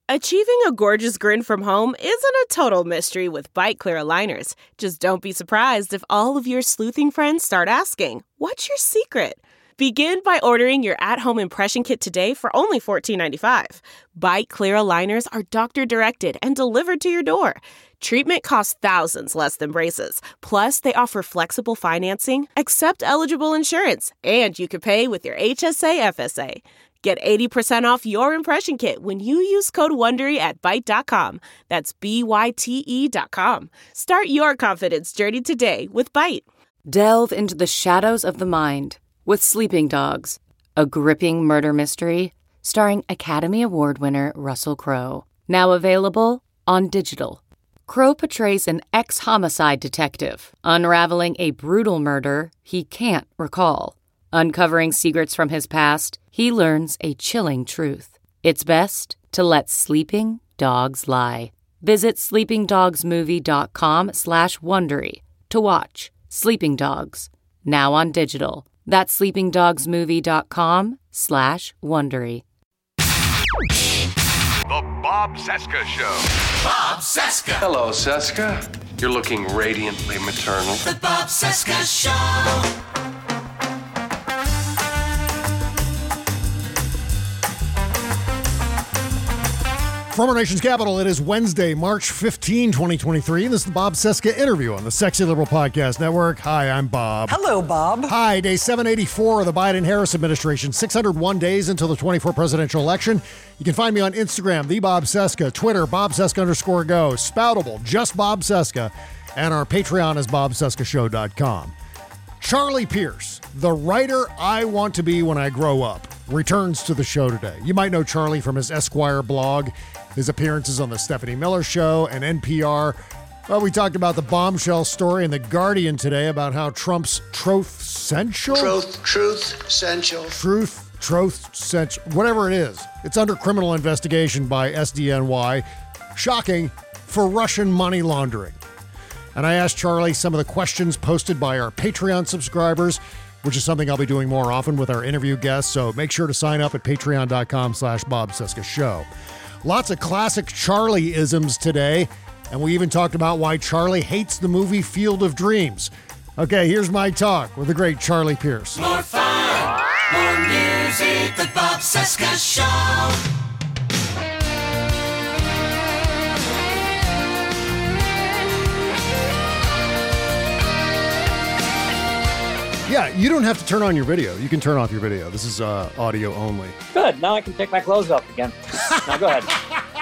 Achieving a gorgeous grin from home isn't a total mystery with Byte Clear aligners. Just don't be surprised if all of your sleuthing friends start asking, "What's your secret?" Begin by ordering your at-home impression kit today for only $14.95. Byte Clear aligners are doctor-directed and delivered to your door. Treatment costs thousands less than braces. Plus, they offer flexible financing, accept eligible insurance, and you can pay with your HSA FSA. Get 80% off your impression kit when you use code WONDERY at Byte.com. That's BYTE.com. Start your confidence journey today with Byte. Delve into the shadows of the mind with Sleeping Dogs, a gripping murder mystery starring Academy Award winner Russell Crowe. Now available on digital. Crowe portrays an ex-homicide detective unraveling a brutal murder he can't recall. Uncovering secrets from his past, he learns a chilling truth. It's best to let sleeping dogs lie. Visit sleepingdogsmovie.com/Wondery to watch Sleeping Dogs, now on digital. That's sleepingdogsmovie.com/Wondery. The Bob Cesca Show. Bob Cesca. Hello, Cesca. You're looking radiantly maternal. The Bob Cesca Show. From our nation's capital, it is Wednesday, March 15, 2023, and this is the Bob Cesca interview on the Sexy Liberal Podcast Network. Hi, I'm Bob. Hello, Bob. Hi, day 784 of the Biden-Harris administration, 601 days until the 24 presidential election. You can find me on Instagram, the Bob Cesca, Twitter, BobCesca_go, Spoutable, just Bob Cesca, and our Patreon is BobCescaShow.com. Charlie Pierce, the writer I want to be when I grow up, returns to the show today. You might know Charlie from his Esquire blog, his appearances on the Stephanie Miller Show and NPR. Well, we talked about the bombshell story in The Guardian today about how Trump's Truth Central, whatever it is, it's under criminal investigation by SDNY. Shocking, for Russian money laundering. And I asked Charlie some of the questions posted by our Patreon subscribers, which is something I'll be doing more often with our interview guests. So make sure to sign up at patreon.com/Bob Cesca Show. Lots of classic Charlie-isms today. And we even talked about why Charlie hates the movie Field of Dreams. Okay, here's my talk with the great Charlie Pierce. More fun, more music. The Bob Cesca Show. Yeah, you don't have to turn on your video. You can turn off your video. This is audio only. Good. Now I can take my clothes off again. Now go ahead.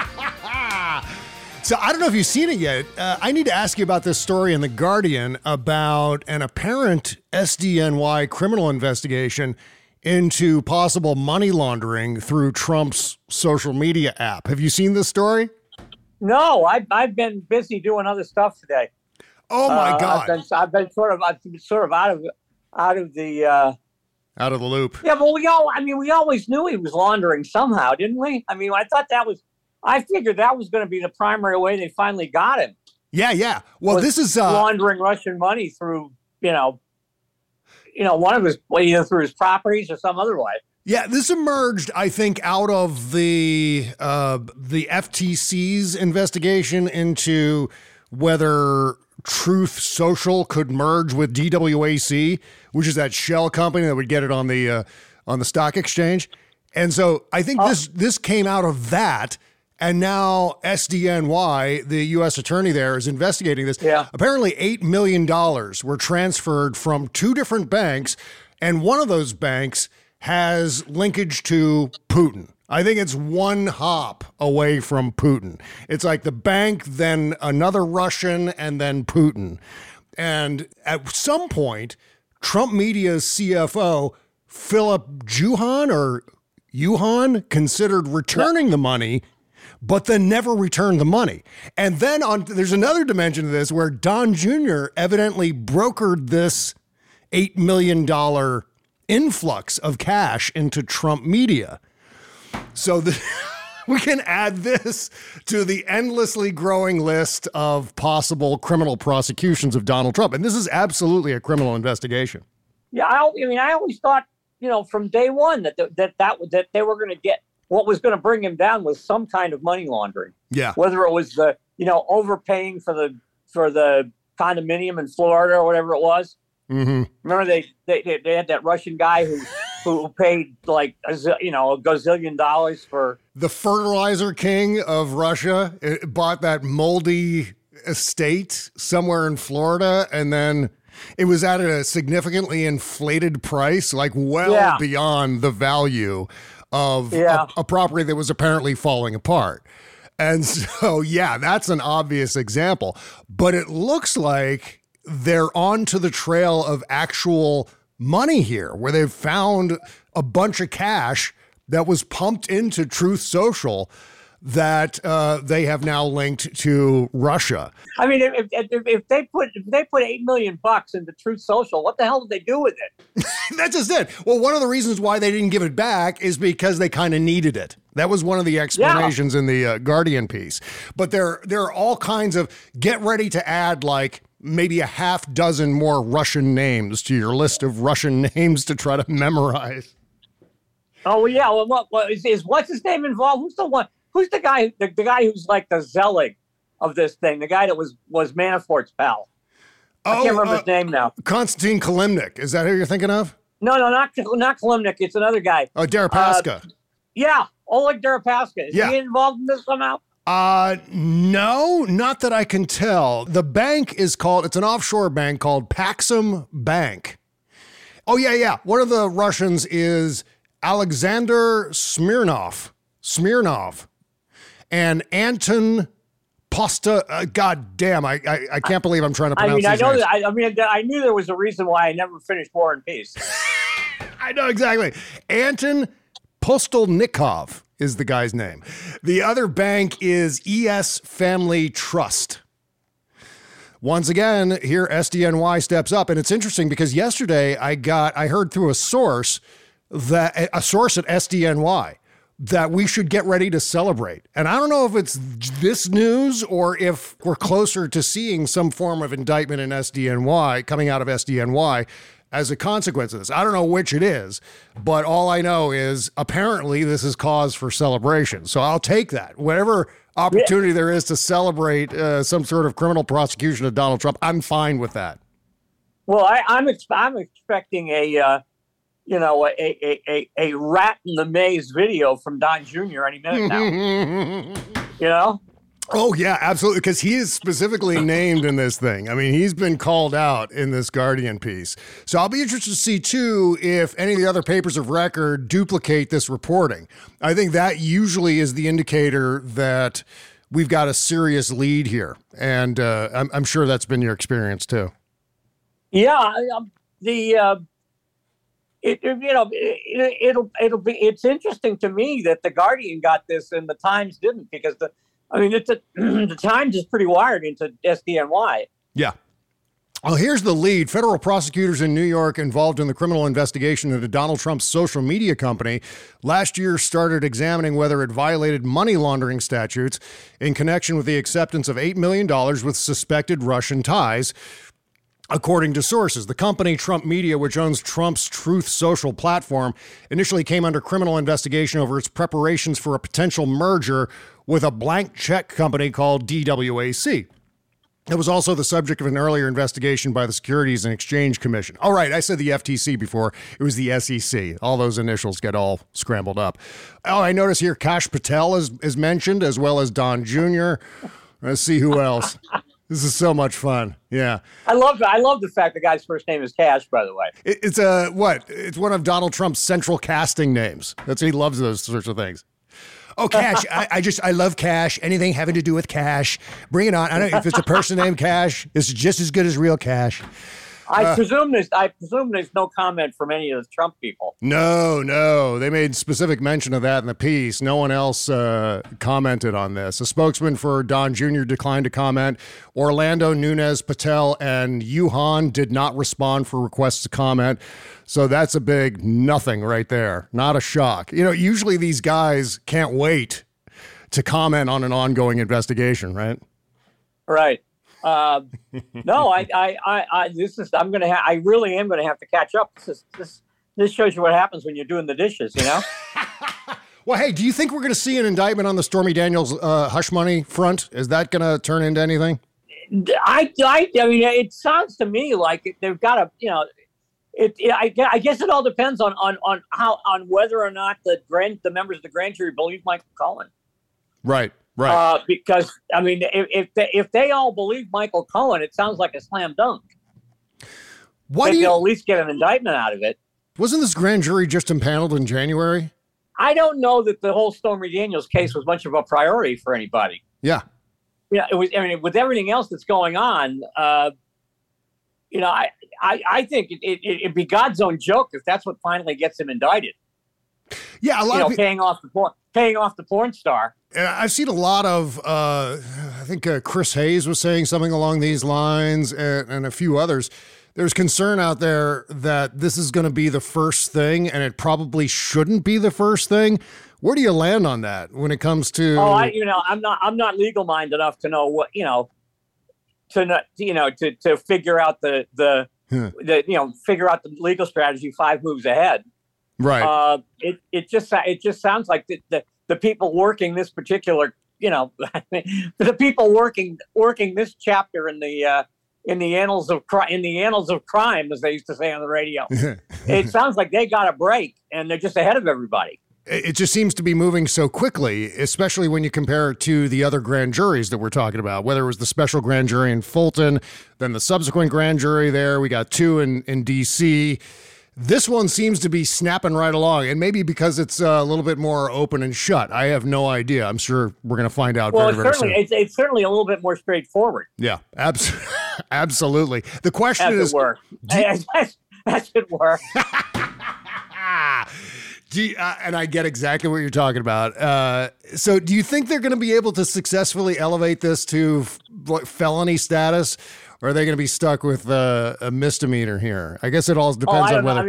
So I don't know if you've seen it yet. I need to ask you about this story in The Guardian about an apparent SDNY criminal investigation into possible money laundering through Trump's social media app. Have you seen this story? No, I've been busy doing other stuff today. Oh my God! I've been sort of out of the loop. Yeah, but we always knew he was laundering somehow, didn't we? I mean, I figured that was going to be the primary way they finally got him. Yeah. Well, this is laundering Russian money through, one of his, either through his properties or some other way. Yeah, this emerged, I think, out of the FTC's investigation into whether Truth Social could merge with DWAC, which is that shell company that would get it on the stock exchange. And so I think this came out of that. And now SDNY, the U.S. attorney there, is investigating this. Yeah. Apparently $8 million were transferred from two different banks, and one of those banks has linkage to Putin. I think it's one hop away from Putin. It's like the bank, then another Russian, and then Putin. And at some point, Trump Media's CFO, Philip Juhan, considered returning the money, but then never returned the money. And then there's another dimension to this where Don Jr. evidently brokered this $8 million influx of cash into Trump Media. So we can add this to the endlessly growing list of possible criminal prosecutions of Donald Trump. And this is absolutely a criminal investigation. Yeah, I always thought, from day one that they were going to get what was going to bring him down was some kind of money laundering. Yeah. Whether it was the, overpaying for the condominium in Florida or whatever it was. Mm-hmm. Remember they had that Russian guy who paid like a gazillion dollars for the fertilizer king of Russia. Bought that moldy estate somewhere in Florida, and then it was at a significantly inflated price, like beyond the value of a property that was apparently falling apart. And so, that's an obvious example. But it looks like they're onto the trail of actual money here, where they've found a bunch of cash that was pumped into Truth Social that they have now linked to Russia. I mean, if they put $8 million into Truth Social, what the hell did they do with it? That's just it. Well, one of the reasons why they didn't give it back is because they kind of needed it. That was one of the explanations in the Guardian piece. But there are all kinds of, get ready to add like maybe a half dozen more Russian names to your list of Russian names to try to memorize. Oh, yeah. Well, what's his name involved? Who's the one? Who's the guy? The guy who's like the Zelig of this thing. The guy that was Manafort's pal. I can't remember his name now. Konstantin Kilimnik. Is that who you're thinking of? No, not Kilimnik. It's another guy. Oh, Deripaska. Oleg Deripaska. Is he involved in this somehow? No, not that I can tell. The bank it's an offshore bank called Paxum Bank. Oh, yeah. One of the Russians is Alexander Smirnov. And Anton Posta. God damn, I can't believe I'm trying to pronounce these names. I knew there was a reason why I never finished War and Peace. I know exactly. Anton Postolnikov is the guy's name. The other bank is ES Family Trust. Once again, here SDNY steps up. And it's interesting because yesterday I heard through a source at SDNY that we should get ready to celebrate. And I don't know if it's this news or if we're closer to seeing some form of indictment in SDNY, coming out of SDNY as a consequence of this. I don't know which it is, but all I know is apparently this is cause for celebration. So I'll take that. Whatever opportunity there is to celebrate some sort of criminal prosecution of Donald Trump, I'm fine with that. Well, I'm expecting a rat in the maze video from Don Jr. any minute now. Oh, yeah, absolutely. Because he is specifically named in this thing. I mean, he's been called out in this Guardian piece. So I'll be interested to see, too, if any of the other papers of record duplicate this reporting. I think that usually is the indicator that we've got a serious lead here. And I'm sure that's been your experience, too. Yeah, it's interesting to me that the Guardian got this and the Times didn't, because the Times is pretty wired into SDNY. Yeah. Well, here's the lead. Federal prosecutors in New York involved in the criminal investigation into Donald Trump's social media company last year started examining whether it violated money laundering statutes in connection with the acceptance of $8 million with suspected Russian ties. According to sources, the company Trump Media, which owns Trump's Truth Social platform, initially came under criminal investigation over its preparations for a potential merger with a blank check company called DWAC. It was also the subject of an earlier investigation by the Securities and Exchange Commission. All right, I said the FTC before. It was the SEC. All those initials get all scrambled up. Oh, I notice here Kash Patel is mentioned, as well as Don Jr. Let's see who else. This is so much fun. Yeah. I love the fact the guy's first name is Cash, by the way. It's It's one of Donald Trump's central casting names. He loves those sorts of things. Oh, Cash. I love Cash. Anything having to do with Cash. Bring it on. I don't know if it's a person named Cash. It's just as good as real Cash. I presume there's no comment from any of the Trump people. No. They made specific mention of that in the piece. No one else commented on this. A spokesman for Don Jr. declined to comment. Orlando, Nunez, Patel, and Yuhan did not respond for requests to comment. So that's a big nothing right there. Not a shock. Usually these guys can't wait to comment on an ongoing investigation, right? Right. No, I really am going to have to catch up. This shows you what happens when you're doing the dishes, Well, hey, do you think we're going to see an indictment on the Stormy Daniels hush money front? Is that going to turn into anything? I mean, it sounds to me like they've got to, I guess it all depends on whether or not the members of the grand jury believe Michael Cohen. Right. Because I mean, if they all believe Michael Cohen, it sounds like a slam dunk. They'll at least get an indictment out of it. Wasn't this grand jury just impaneled in January? I don't know that the whole Stormy Daniels case was much of a priority for anybody. Yeah. Yeah, it was. I mean, with everything else that's going on, I think it'd be God's own joke if that's what finally gets him indicted. Yeah, a lot of paying off the porn star. I've seen a lot of. I think Chris Hayes was saying something along these lines, and a few others. There's concern out there that this is going to be the first thing, and it probably shouldn't be the first thing. Where do you land on that when it comes to? Oh, I'm not legal minded enough to know what to figure out the figure out the legal strategy 5 moves ahead. Right. It just sounds like the people working this particular the people working this chapter in the annals of crime, as they used to say on the radio. It sounds like they got a break and they're just ahead of everybody. It just seems to be moving so quickly, especially when you compare it to the other grand juries that we're talking about, whether it was the special grand jury in Fulton, then the subsequent grand jury there. We got 2 in D.C. This one seems to be snapping right along, and maybe because it's a little bit more open and shut. I have no idea. I'm sure we're going to find out very soon. It's certainly a little bit more straightforward. Yeah, absolutely. The question is... As it were. And I get exactly what you're talking about. So do you think they're going to be able to successfully elevate this to felony status, or are they going to be stuck with a misdemeanor here? I guess it all depends on whether...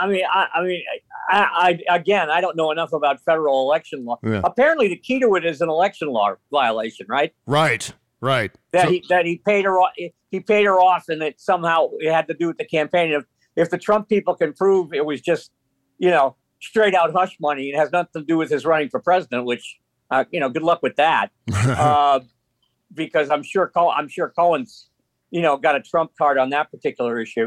I don't know enough about federal election law. Yeah. Apparently the key to it is an election law violation, right? Right. That he paid her off, and that somehow it had to do with the campaign. If the Trump people can prove it was just, straight out hush money, it has nothing to do with his running for president, which, good luck with that. Because I'm sure Cohen's, got a Trump card on that particular issue.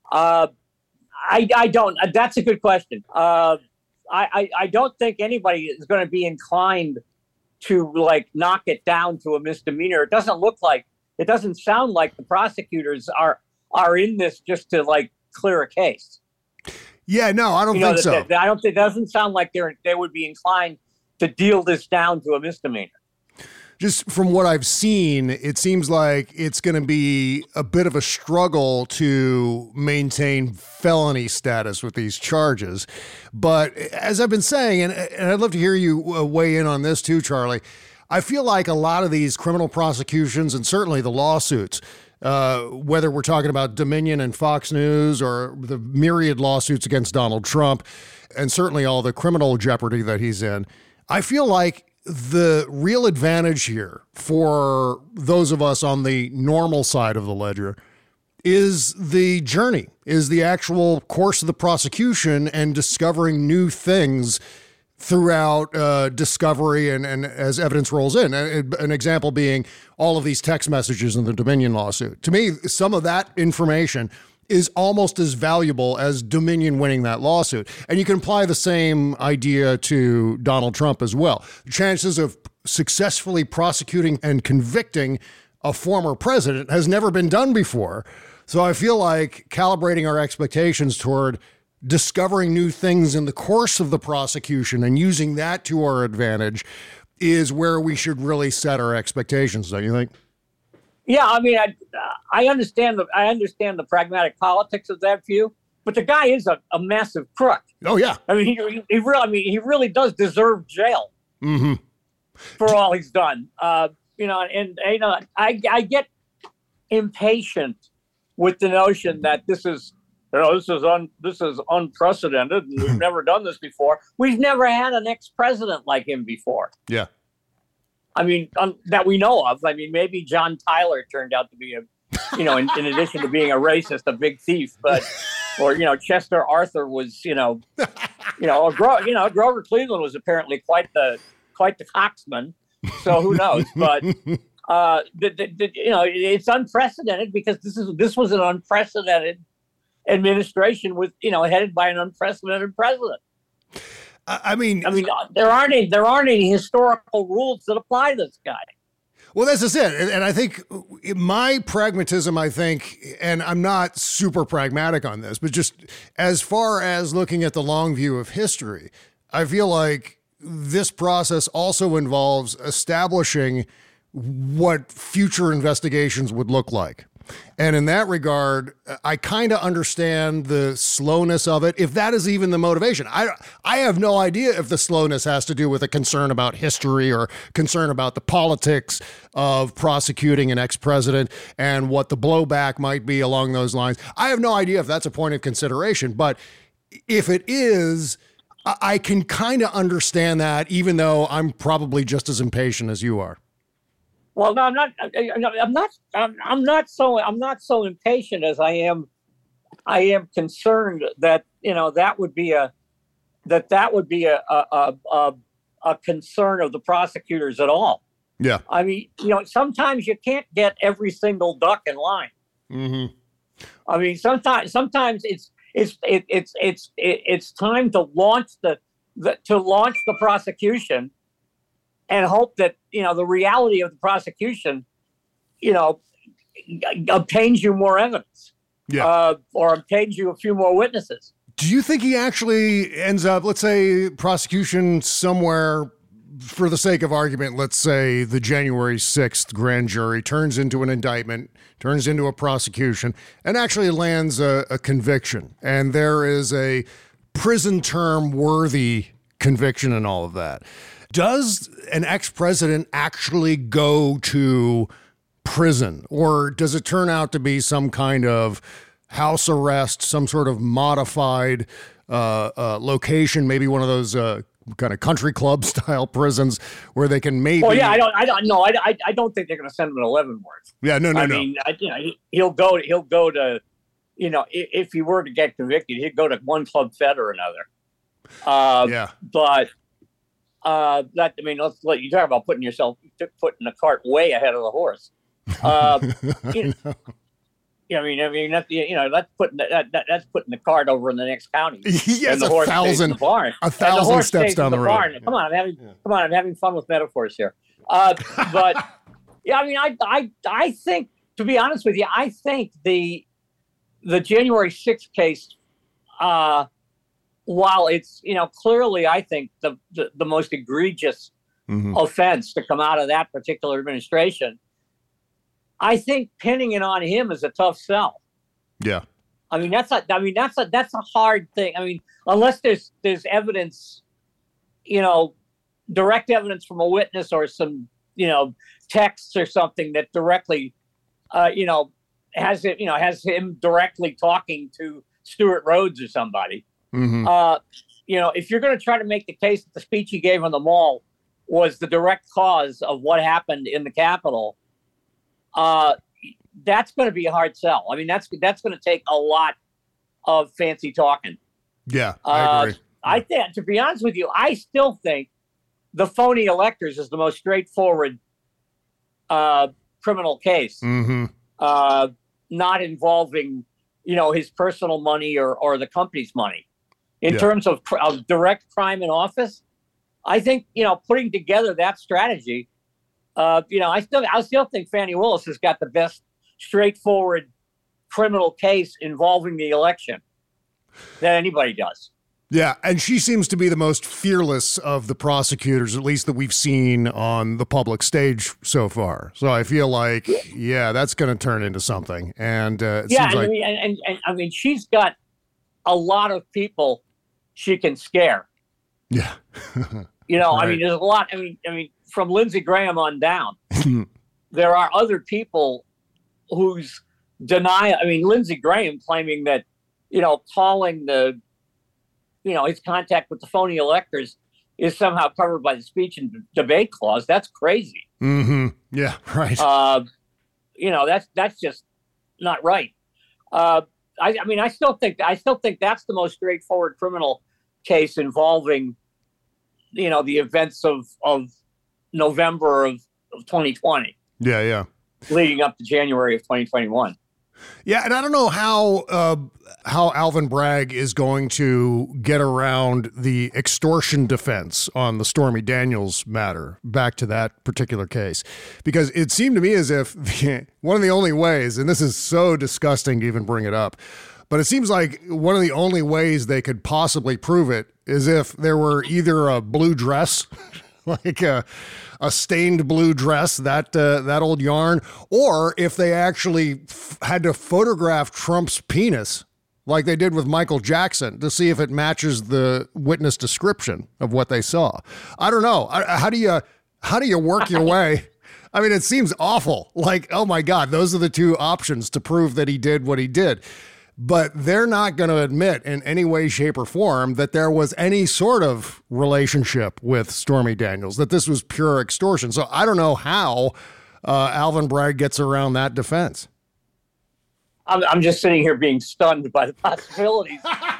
I don't, that's a good question. I don't think anybody is going to be inclined to knock it down to a misdemeanor. It doesn't sound like the prosecutors are in this just to clear a case. Yeah, no, I don't think so. It doesn't sound like they would be inclined to deal this down to a misdemeanor. Just from what I've seen, it seems like it's going to be a bit of a struggle to maintain felony status with these charges. But as I've been saying, and I'd love to hear you weigh in on this too, Charlie, I feel like a lot of these criminal prosecutions and certainly the lawsuits, whether we're talking about Dominion and Fox News or the myriad lawsuits against Donald Trump, and certainly all the criminal jeopardy that he's in, I feel like the real advantage here for those of us on the normal side of the ledger is the journey, is the actual course of the prosecution and discovering new things throughout discovery and as evidence rolls in. An example being all of these text messages in the Dominion lawsuit. To me, some of that information is almost as valuable as Dominion winning that lawsuit. And you can apply the same idea to Donald Trump as well. The chances of successfully prosecuting and convicting a former president has never been done before. So I feel like calibrating our expectations toward discovering new things in the course of the prosecution and using that to our advantage is where we should really set our expectations, don't you think? Yeah, I mean, I understand the pragmatic politics of that view, but the guy is a massive crook. Oh yeah, I mean, he really does deserve jail for all he's done. I get impatient with the notion that this is unprecedented and we've never done this before. We've never had an ex-president like him before. Yeah. I mean, that we know of. I mean, maybe John Tyler turned out to be in addition to being a racist, a big thief, or Chester Arthur was, Grover Cleveland was apparently quite the coxman. So who knows? But it's unprecedented because this was an unprecedented administration with headed by an unprecedented president. I mean, there aren't any historical rules that apply to this guy. Well, that's just it. And I think my pragmatism, and I'm not super pragmatic on this, but just as far as looking at the long view of history, I feel like this process also involves establishing what future investigations would look like. And in that regard, I kind of understand the slowness of it, if that is even the motivation. I have no idea if the slowness has to do with a concern about history or concern about the politics of prosecuting an ex-president and what the blowback might be along those lines. I have no idea if that's a point of consideration, but if it is, I can kind of understand that, even though I'm probably just as impatient as you are. Well, no, I'm not so impatient as I am concerned that that would be a concern of the prosecutors at all. Yeah. I mean, sometimes you can't get every single duck in line. Mm-hmm. I mean, sometimes it's time to launch the prosecution and hope that the reality of the prosecution obtains you more evidence, or obtains you a few more witnesses. Do you think he actually ends up, let's say, prosecution somewhere, for the sake of argument, let's say the January 6th grand jury turns into an indictment, turns into a prosecution, and actually lands a conviction, and there is a prison term worthy conviction and all of that? Does an ex-president actually go to prison, or does it turn out to be some kind of house arrest, some sort of modified location, maybe one of those kind of country club style prisons where they can maybe? Well, yeah, I don't know. I don't think they're going to send him to Leavenworth. Yeah, no. I mean, he'll go to, if he were to get convicted, he'd go to one club fed or another. But. Let's let you talk about putting the cart way ahead of the horse. That's putting the cart over in the next county. Yes, and the horse stays in the barn. 1,000 steps down the road. Barn. Come on, I'm having fun with metaphors here. But yeah, I mean, I think, to be honest with you, I think the January 6th case, while it's, clearly, I think the most egregious offense to come out of that particular administration, I think pinning it on him is a tough sell. Yeah. I mean, that's a hard thing. I mean, unless there's evidence, direct evidence from a witness or some, texts or something that directly, has him directly talking to Stuart Rhodes or somebody. Mm-hmm. If you're going to try to make the case that the speech he gave on the Mall was the direct cause of what happened in the Capitol, that's going to be a hard sell. I mean, that's going to take a lot of fancy talking. Yeah, I agree. I think, to be honest with you, I still think the phony electors is the most straightforward criminal case, not involving, his personal money or the company's money. In terms of direct crime in office, I think, putting together that strategy, I still think Fani Willis has got the best straightforward criminal case involving the election that anybody does. Yeah, and she seems to be the most fearless of the prosecutors, at least that we've seen on the public stage so far. So I feel like, that's going to turn into something. And seems like... I mean, she's got a lot of people she can scare. Yeah. Right. I mean, there's a lot. I mean, from Lindsey Graham on down, there are other people whose deny. I mean, Lindsey Graham claiming that, calling the, his contact with the phony electors is somehow covered by the speech and debate clause. That's crazy. Mm-hmm. Yeah. Right. That's just not right. I still think that's the most straightforward criminal case involving, the events of November of 2020. Yeah. Leading up to January of 2021. Yeah, and I don't know how Alvin Bragg is going to get around the extortion defense on the Stormy Daniels matter, back to that particular case, because it seemed to me as if one of the only ways, and this is so disgusting to even bring it up, but it seems like one of the only ways they could possibly prove it is if there were either a blue dress, like a stained blue dress, that old yarn, or if they actually had to photograph Trump's penis like they did with Michael Jackson to see if it matches the witness description of what they saw. I don't know. How do you work your way? I mean, it seems awful. Like, oh my God, those are the two options to prove that he did what he did. But they're not going to admit in any way, shape, or form that there was any sort of relationship with Stormy Daniels, that this was pure extortion. So I don't know how Alvin Bragg gets around that defense. I'm just sitting here being stunned by the possibilities.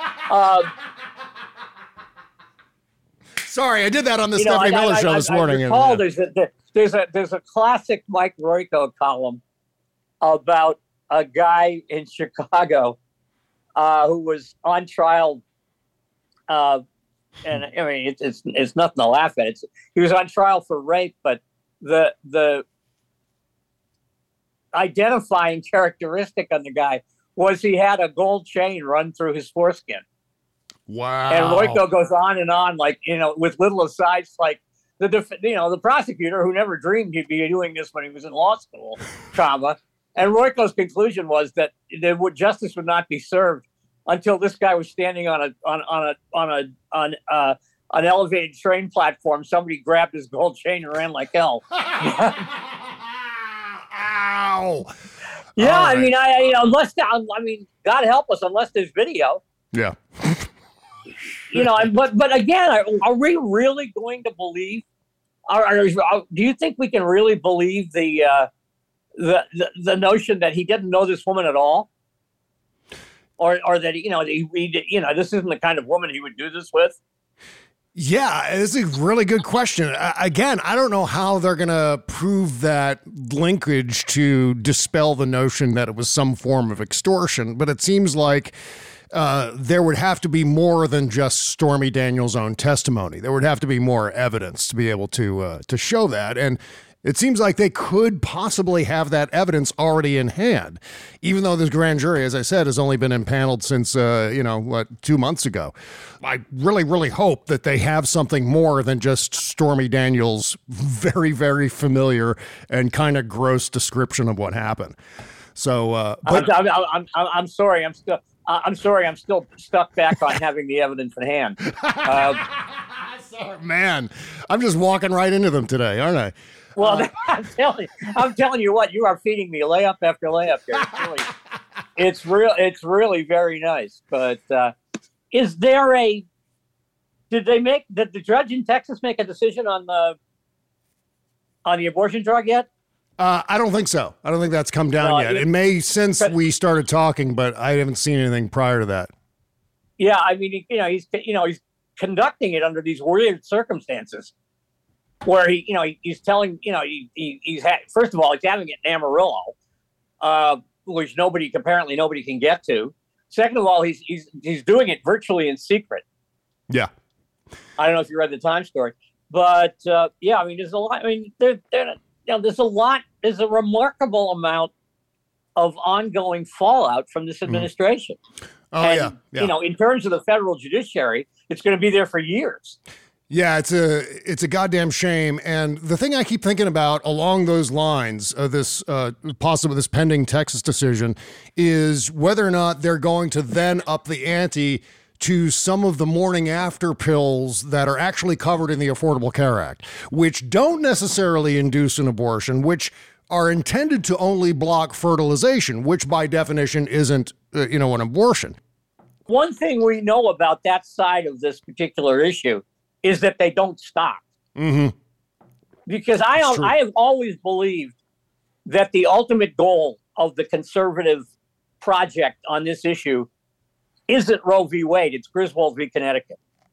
Sorry, I did that on the Stephanie Miller show this morning. I recall there's a classic Mike Royko column about a guy in Chicago who was on trial, and I mean it's nothing to laugh at. He was on trial for rape, but the identifying characteristic on the guy was he had a gold chain run through his foreskin. Wow! And Royko goes on and on, like with little asides, like the prosecutor who never dreamed he'd be doing this when he was in law school, And Royko's conclusion was that justice would not be served until this guy was standing on an elevated train platform. Somebody grabbed his gold chain and ran like hell. Ow! Yeah, right. I mean, God help us, unless there's video. Yeah. But again, are we really going to believe? Do you think we can really believe the notion that he didn't know this woman at all, or that this isn't the kind of woman he would do this with? Yeah, it's a really good question. Again, I don't know how they're going to prove that linkage to dispel the notion that it was some form of extortion, but it seems like there would have to be more than just Stormy Daniels' own testimony. There would have to be more evidence to be able to show that, and it seems like they could possibly have that evidence already in hand, even though this grand jury, as I said, has only been impaneled since, 2 months ago. I really, really hope that they have something more than just Stormy Daniels' very, very familiar and kind of gross description of what happened. So, but I'm sorry. I'm still stuck back on having the evidence in hand. Sorry, man, I'm just walking right into them today, aren't I? Well, I'm telling you what, you are feeding me layup after layup here. It's really very nice. But did the judge in Texas make a decision on the abortion drug yet? I don't think so. I don't think that's come down yet. It may since we started talking, but I haven't seen anything prior to that. Yeah, I mean, he's conducting it under these weird circumstances, where he's telling, first of all, he's having it in Amarillo, which apparently nobody can get to. Second of all, he's doing it virtually in secret. Yeah. I don't know if you read the Times story, but yeah, I mean, there's a lot. I mean, there's a remarkable amount of ongoing fallout from this administration. Oh, and, yeah. In terms of the federal judiciary, it's going to be there for years. Yeah, it's a goddamn shame. And the thing I keep thinking about along those lines of this this pending Texas decision is whether or not they're going to then up the ante to some of the morning after pills that are actually covered in the Affordable Care Act, which don't necessarily induce an abortion, which are intended to only block fertilization, which by definition isn't, an abortion. One thing we know about that side of this particular issue is that they don't stop. Mm-hmm. Because I have always believed that the ultimate goal of the conservative project on this issue isn't Roe v. Wade, it's Griswold v. Connecticut.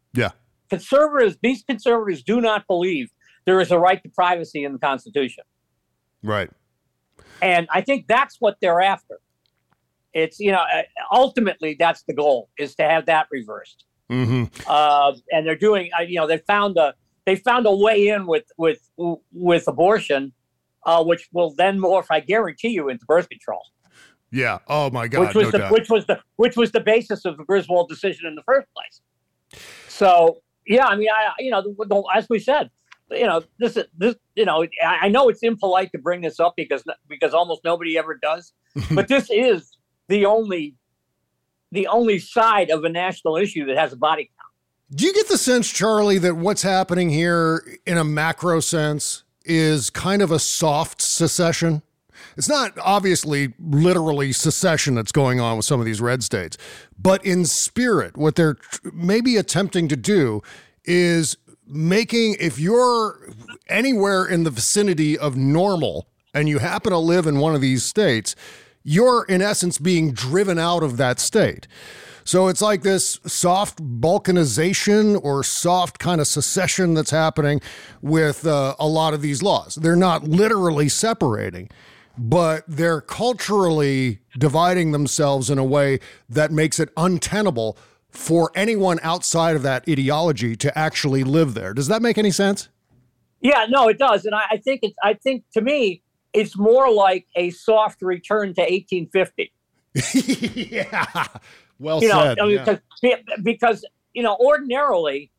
Yeah. These conservatives do not believe there is a right to privacy in the Constitution. Right. And I think that's what they're after. It's, ultimately that's the goal, is to have that reversed. Mm-hmm. And they're doing, they found a way in with abortion, which will then morph, I guarantee you, into birth control. Yeah. Oh my God. Which was the basis of the Griswold decision in the first place. So yeah, I mean, as we said, I know it's impolite to bring this up because almost nobody ever does, but this is the only side of a national issue that has a body count. Do you get the sense, Charlie, that what's happening here in a macro sense is kind of a soft secession? It's not obviously literally secession that's going on with some of these red states, but in spirit, what they're maybe attempting to do is making, if you're anywhere in the vicinity of normal and you happen to live in one of these states, you're in essence being driven out of that state. So it's like this soft balkanization or soft kind of secession that's happening with a lot of these laws. They're not literally separating, but they're culturally dividing themselves in a way that makes it untenable for anyone outside of that ideology to actually live there. Does that make any sense? Yeah, no, it does. And I think to me, it's more like a soft return to 1850. Yeah. Well said. Because ordinarily,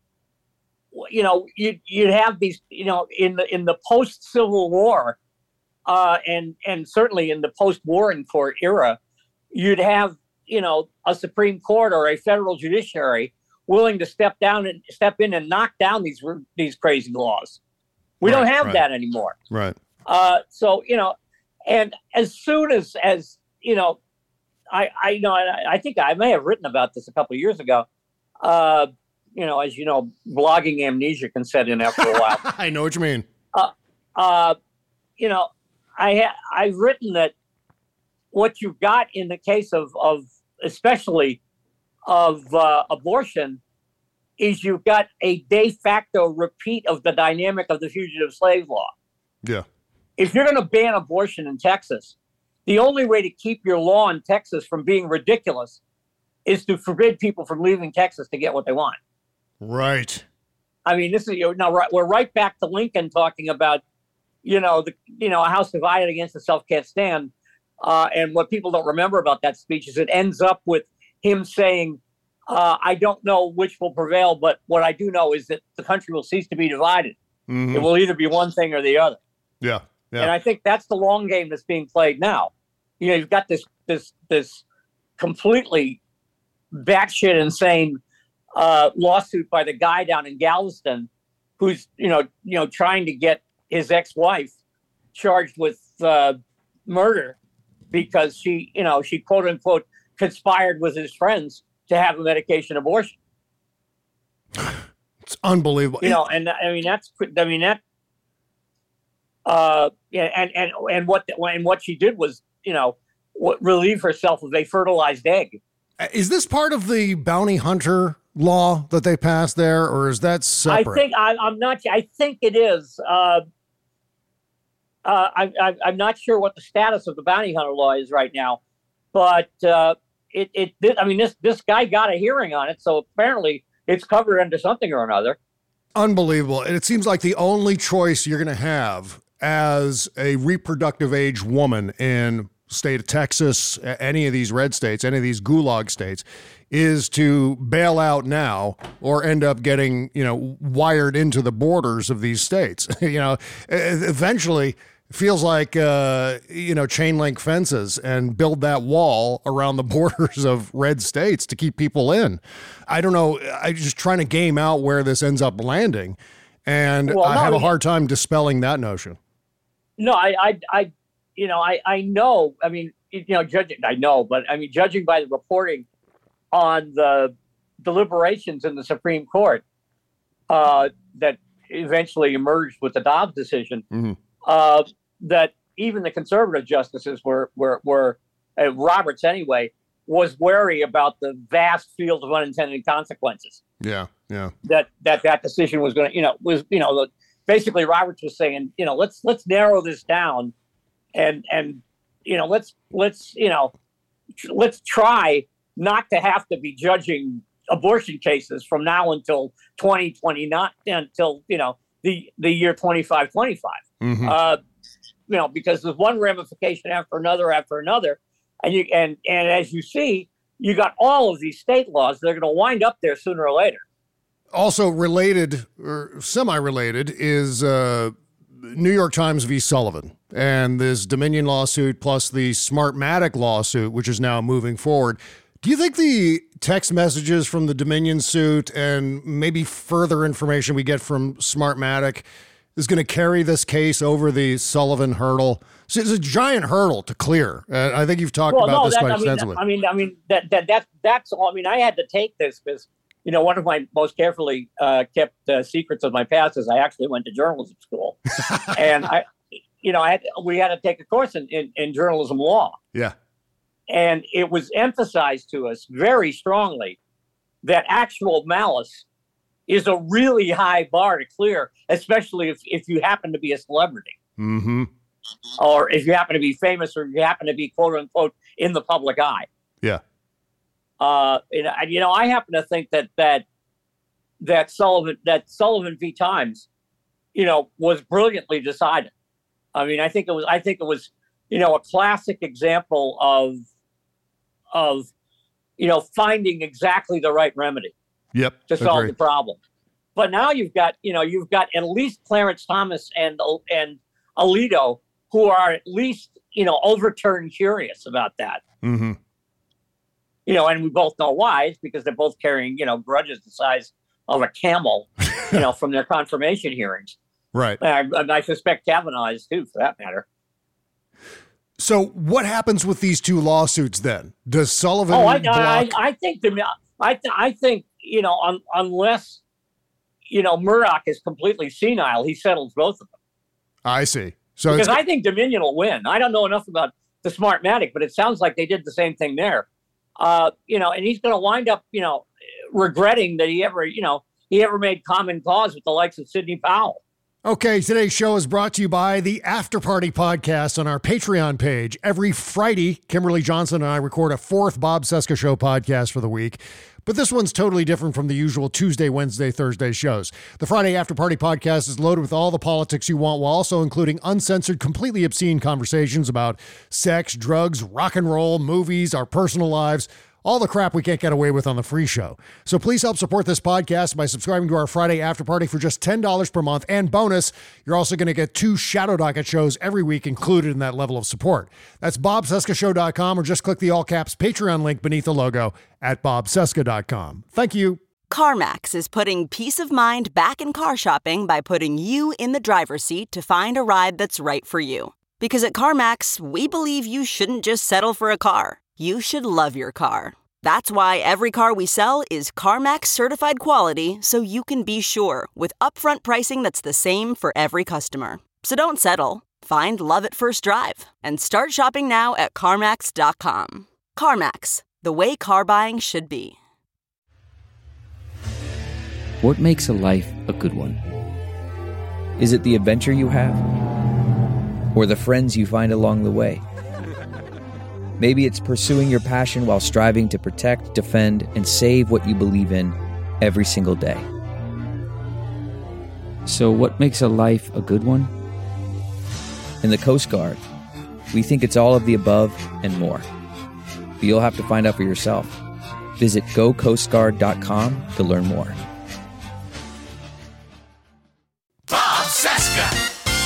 you'd have these, in the post-Civil War, and certainly in the post-Warren Court era, you'd have, a Supreme Court or a federal judiciary willing to step in and knock down these crazy laws. We don't have that anymore. Right. So, and as soon as I think I may have written about this a couple of years ago. As you know, blogging amnesia can set in after a while. I know what you mean. I've written that what you've got in the case of especially of abortion is you've got a de facto repeat of the dynamic of the fugitive slave law. Yeah. If you're going to ban abortion in Texas, the only way to keep your law in Texas from being ridiculous is to forbid people from leaving Texas to get what they want. Right. I mean, this is we're right back to Lincoln talking about, a house divided against itself can't stand. And what people don't remember about that speech is it ends up with him saying, I don't know which will prevail, but what I do know is that the country will cease to be divided. Mm-hmm. It will either be one thing or the other. Yeah. Yeah. And I think that's the long game that's being played now. You've got this completely batshit insane lawsuit by the guy down in Galveston who's trying to get his ex-wife charged with murder because she quote unquote conspired with his friends to have a medication abortion. It's unbelievable. And what she did was, relieve herself of a fertilized egg. Is this part of the bounty hunter law that they passed there, or is that separate? I'm not. I think it is. I'm not sure what the status of the bounty hunter law is right now, but this guy got a hearing on it, so apparently it's covered under something or another. Unbelievable. And it seems like the only choice you're going to have as a reproductive age woman in state of Texas, any of these red states, any of these gulag states, is to bail out now or end up getting, wired into the borders of these states. Eventually feels like, chain link fences and build that wall around the borders of red states to keep people in. I don't know. I'm just trying to game out where this ends up landing. And I have a hard time dispelling that notion. No, I know. I mean, judging by the reporting on the deliberations in the Supreme Court that eventually emerged with the Dobbs decision, mm-hmm. That even the conservative justices were Roberts anyway, was wary about the vast field of unintended consequences. Yeah. that decision was going to, basically Roberts was saying, let's narrow this down and let's try not to have to be judging abortion cases from now until 2029, until, the year 2525. Mm-hmm. Because there's one ramification after another, and as you see, you got all of these state laws that are going to wind up there sooner or later. Also related or semi-related is New York Times v. Sullivan and this Dominion lawsuit plus the Smartmatic lawsuit, which is now moving forward. Do you think the text messages from the Dominion suit and maybe further information we get from Smartmatic is going to carry this case over the Sullivan hurdle? So it's a giant hurdle to clear. I think you've talked about this quite extensively. That's all. I mean, I had to take this because, one of my most carefully kept secrets of my past is I actually went to journalism school. And we had to take a course in journalism law. Yeah. And it was emphasized to us very strongly that actual malice is a really high bar to clear, especially if you happen to be a celebrity. Mm-hmm. Or if you happen to be famous, or you happen to be quote unquote in the public eye. Yeah. I happen to think that Sullivan v. Times, was brilliantly decided. I mean, I think it was a classic example of finding exactly the right remedy. Yep. To solve the problem. But now you've got at least Clarence Thomas and Alito, who are at least, overturned curious about that. Mm-hmm. And we both know why. It's because they're both carrying, grudges the size of a camel, from their confirmation hearings. Right. I suspect Kavanaugh is too, for that matter. So what happens with these two lawsuits then? Does Sullivan I think unless Murdoch is completely senile, he settles both of them. I see. So because I think Dominion will win. I don't know enough about the Smartmatic, but it sounds like they did the same thing there. And he's going to wind up, regretting that he ever made common cause with the likes of Sidney Powell. Okay, today's show is brought to you by the After Party Podcast on our Patreon page. Every Friday, Kimberly Johnson and I record a fourth Bob Cesca Show podcast for the week. But this one's totally different from the usual Tuesday, Wednesday, Thursday shows. The Friday After Party Podcast is loaded with all the politics you want, while also including uncensored, completely obscene conversations about sex, drugs, rock and roll, movies, our personal lives, all the crap we can't get away with on the free show. So please help support this podcast by subscribing to our Friday After Party for just $10 per month. And bonus, you're also going to get 2 Shadow Docket shows every week included in that level of support. That's BobCescaShow.com, or just click the all caps Patreon link beneath the logo at BobCesca.com. Thank you. CarMax is putting peace of mind back in car shopping by putting you in the driver's seat to find a ride that's right for you. Because at CarMax, we believe you shouldn't just settle for a car. You should love your car. That's why every car we sell is CarMax certified quality, so you can be sure with upfront pricing that's the same for every customer. So don't settle. Find love at first drive and start shopping now at CarMax.com. CarMax, the way car buying should be. What makes a life a good one? Is it the adventure you have? Or the friends you find along the way? Maybe it's pursuing your passion while striving to protect, defend, and save what you believe in every single day. So what makes a life a good one? In the Coast Guard, we think it's all of the above and more. But you'll have to find out for yourself. Visit GoCoastGuard.com to learn more. Bob Cesca.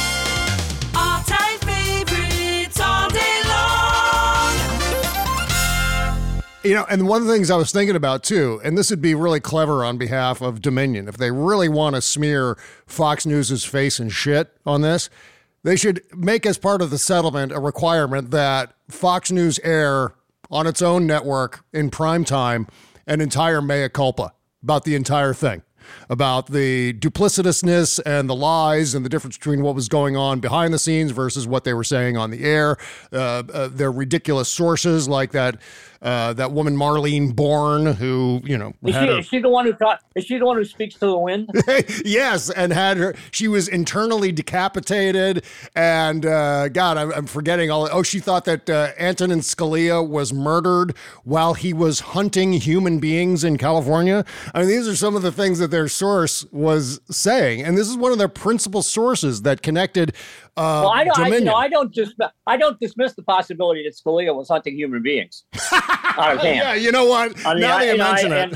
And one of the things I was thinking about too, and this would be really clever on behalf of Dominion, if they really want to smear Fox News' face and shit on this, they should make as part of the settlement a requirement that Fox News air on its own network in prime time an entire mea culpa about the entire thing. about the duplicitousness and the lies and the difference between what was going on behind the scenes versus what they were saying on the air. Their ridiculous sources like that woman Marlene Bourne, who is she the one who taught? Is she the one who speaks to the wind? Yes, and she was internally decapitated, and God, I'm forgetting all. Oh, she thought that Antonin Scalia was murdered while he was hunting human beings in California. I mean, these are some of the things that their source was saying, and this is one of their principal sources that connected. Well, I don't dismiss the possibility that Scalia was hunting human beings out of hand. Yeah, you know what? Now that you mention it,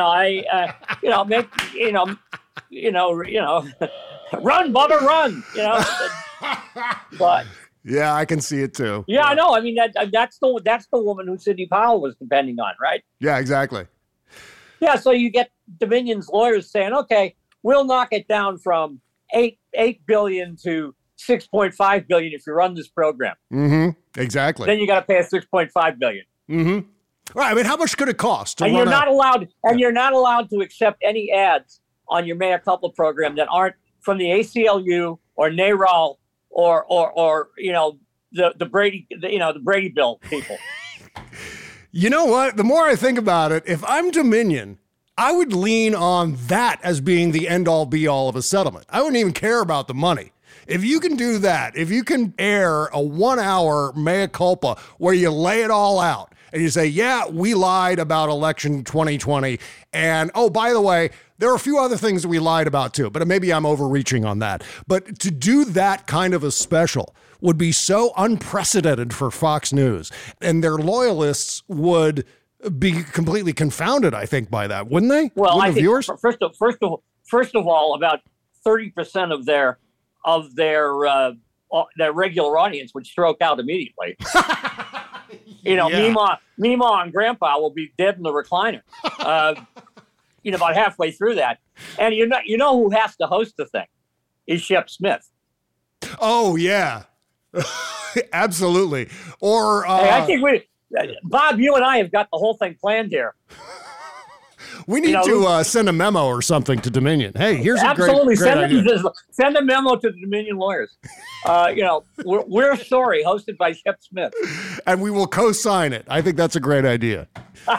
run, Bubba, run. But yeah, I can see it too. Yeah, I know. I mean, that's the woman who Sidney Powell was depending on, right? Yeah, exactly. Yeah, so you get Dominion's lawyers saying, "Okay, we'll knock it down from $8 billion to $6.5 billion if you run this program." Mm-hmm. Exactly. Then you got to pay us $6.5 billion. Mm-hmm. Right. I mean, how much could it cost? And you're not allowed to accept any ads on your Mea Culpa program that aren't from the ACLU or NARAL or the Brady Bill people. You know what? The more I think about it, if I'm Dominion, I would lean on that as being the end-all, be-all of a settlement. I wouldn't even care about the money. If you can do that, if you can air a 1-hour mea culpa where you lay it all out and you say, yeah, we lied about election 2020. And, oh, by the way, there are a few other things that we lied about too, but maybe I'm overreaching on that. But to do that kind of a special would be so unprecedented for Fox News, and their loyalists would be completely confounded, I think, by that, wouldn't they? Well, I think viewers? First of all, about 30% of their regular audience would stroke out immediately. Meemaw and Grandpa will be dead in the recliner. About halfway through that, and you know who has to host the thing is Shep Smith. Oh yeah. Absolutely. Or hey, I think Bob, you and I have got the whole thing planned here. We need to send a memo or something to Dominion. Hey, here's a great idea. Send a memo to the Dominion lawyers. We're sorry, hosted by Shep Smith. And we will co-sign it. I think that's a great idea.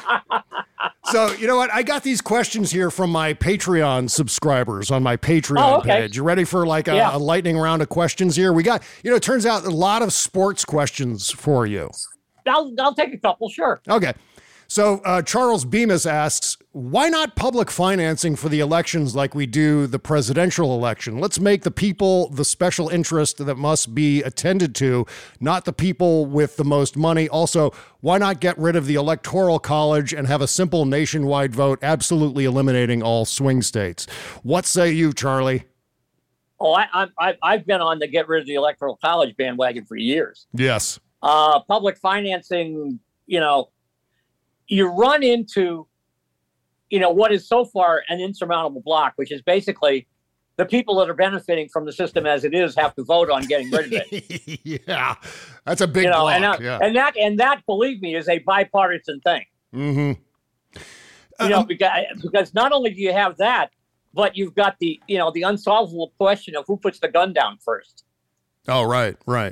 So, you know what? I got these questions here from my Patreon subscribers on my Patreon page. You ready for a lightning round of questions here? We got, it turns out a lot of sports questions for you. I'll take a couple, sure. Okay. So Charles Bemis asks, why not public financing for the elections like we do the presidential election? Let's make the people the special interest that must be attended to, not the people with the most money. Also, why not get rid of the Electoral College and have a simple nationwide vote, absolutely eliminating all swing states? What say you, Charlie? Oh, I've been on the get rid of the Electoral College bandwagon for years. Yes. Public financing, you run into, what is so far an insurmountable block, which is basically the people that are benefiting from the system as it is have to vote on getting rid of it. Yeah, that's a big block. And that, believe me, is a bipartisan thing. Mm-hmm. Because not only do you have that, but you've got the unsolvable question of who puts the gun down first. Oh, right.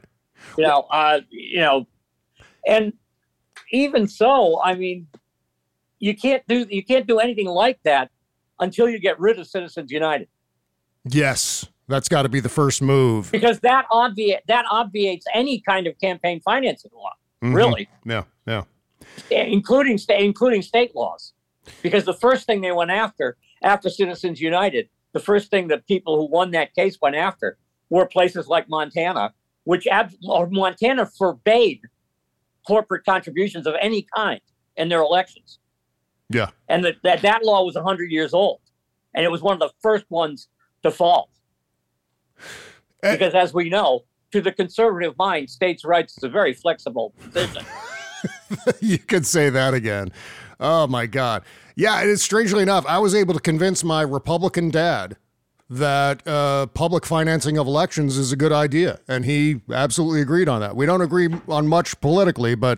And even so, I mean, you can't do anything like that until you get rid of Citizens United. Yes, that's got to be the first move, because that obviates any kind of campaign financing law. Mm-hmm. Really, yeah, including state laws, because the first thing they went after Citizens United, the first thing that people who won that case went after were places like Montana, Montana forbade corporate contributions of any kind in their elections. Yeah. And that law was 100 years old. And it was one of the first ones to fall. Because as we know, to the conservative mind, states' rights is a very flexible position. You could say that again. Oh, my God. Yeah, it is, strangely enough, I was able to convince my Republican dad that public financing of elections is a good idea. And he absolutely agreed on that. We don't agree on much politically, but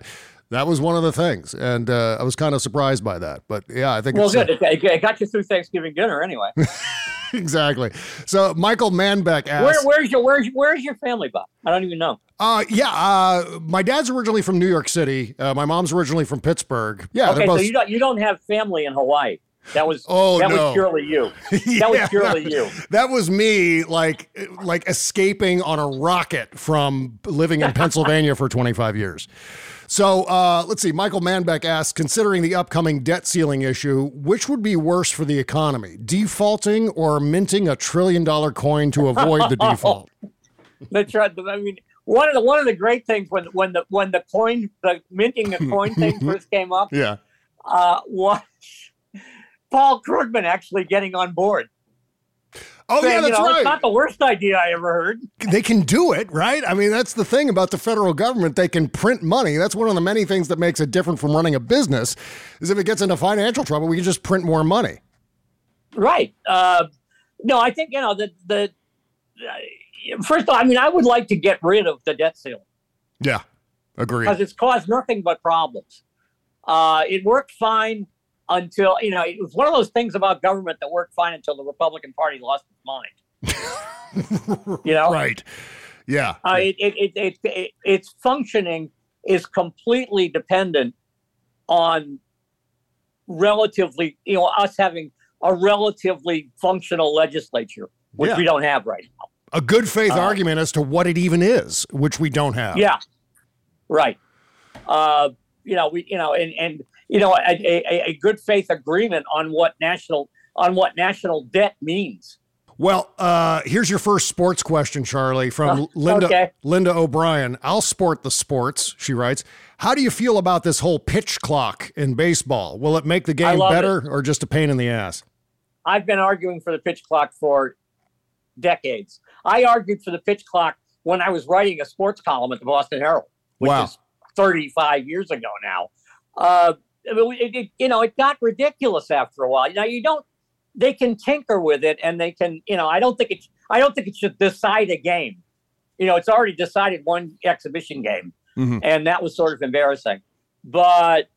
That was one of the things, and I was kind of surprised by that. But yeah, I think well, good. It got you through Thanksgiving dinner anyway. Exactly. So Michael Manbeck asked, "Where's your family, Bob? I don't even know." My dad's originally from New York City. My mom's originally from Pittsburgh. Yeah. Okay, so you don't have family in Hawaii. That was purely you. That was purely you. That was me, like escaping on a rocket from living in Pennsylvania for 25 years. So let's see. Michael Manbeck asks, considering the upcoming debt ceiling issue, which would be worse for the economy, defaulting or minting $1 trillion coin to avoid the default? That's right. I mean, one of the great things when the minting a coin thing first came up, was Paul Krugman actually getting on board. Oh, saying, that's right. It's not the worst idea I ever heard. They can do it, right? I mean, that's the thing about the federal government. They can print money. That's one of the many things that makes it different from running a business, is if it gets into financial trouble, we can just print more money. Right. No, I think, first of all, I mean, I would like to get rid of the debt ceiling. Yeah, agreed. Because it's caused nothing but problems. It worked fine until, it was one of those things about government that worked fine until the Republican Party lost its mind. Right. Yeah. Its functioning is completely dependent on us having a relatively functional legislature, which we don't have right now. A good faith argument as to what it even is, which we don't have. Yeah. Right. A good faith agreement on what national debt means. Well, here's your first sports question, Charlie, from Linda O'Brien. I'll sport the sports, she writes. How do you feel about this whole pitch clock in baseball? Will it make the game better or just a pain in the ass? I've been arguing for the pitch clock for decades. I argued for the pitch clock when I was writing a sports column at the Boston Herald, which is 35 years ago now. It got ridiculous after a while. They can tinker with it, and they can, I don't think it should decide a game. It's already decided one exhibition game, and that was sort of embarrassing. But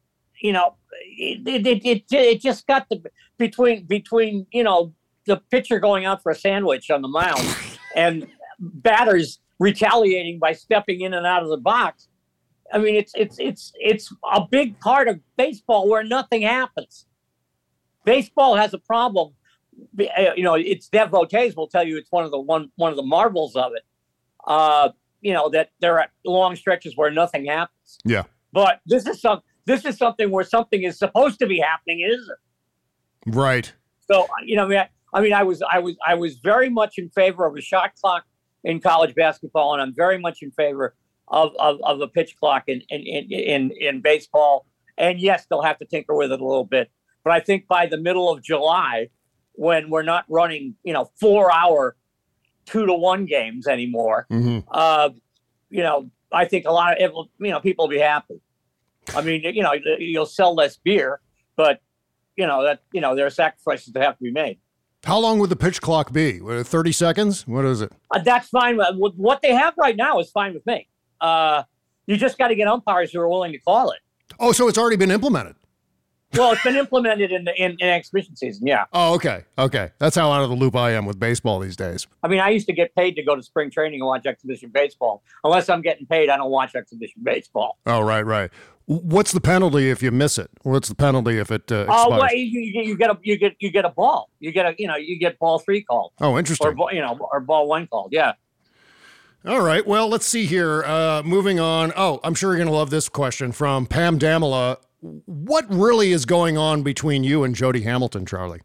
it just got between the pitcher going out for a sandwich on the mound and batters retaliating by stepping in and out of the box. I mean, it's a big part of baseball where nothing happens. Baseball has a problem. Its devotees will tell you it's one of the marvels of it. That there are long stretches where nothing happens. Yeah. But this is something where something is supposed to be happening, it isn't. Right. So I was very much in favor of a shot clock in college basketball, and I'm very much in favor of a pitch clock in baseball. And yes, they'll have to tinker with it a little bit. But I think by the middle of July, when we're not running, 4-hour 2-1 games anymore, I think a lot of people will be happy. I mean, you'll sell less beer, but there are sacrifices that have to be made. How long would the pitch clock be? 30 seconds? What is it? That's fine. What they have right now is fine with me. You just got to get umpires who are willing to call it. Oh, so it's already been implemented. Well, it's been implemented in exhibition season, yeah. Oh, okay. That's how out of the loop I am with baseball these days. I mean, I used to get paid to go to spring training and watch exhibition baseball. Unless I'm getting paid, I don't watch exhibition baseball. Oh, right. What's the penalty if you miss it? What's the penalty if it expires? Oh, well, you get a ball. You get ball 3 called. Oh, interesting. Or ball 1 called. Yeah. All right. Well, let's see here. Moving on. Oh, I'm sure you're going to love this question from Pam Damala. What really is going on between you and Jody Hamilton, Charlie?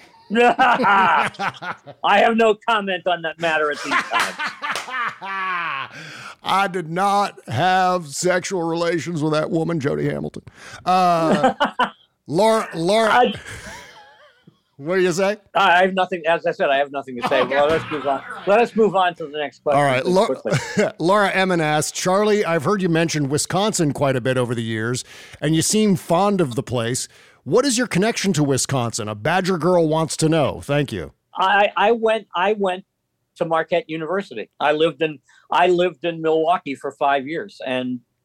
I have no comment on that matter at these times. I did not have sexual relations with that woman, Jody Hamilton. Laura. What do you say? I have nothing. As I said, I have nothing to say. Well, let's move on. Let us move on to the next question. All right. Laura Emmon asks, Charlie, I've heard you mention Wisconsin quite a bit over the years, and you seem fond of the place. What is your connection to Wisconsin? A Badger girl wants to know. Thank you. I went to Marquette University. I lived in Milwaukee for 5 years, and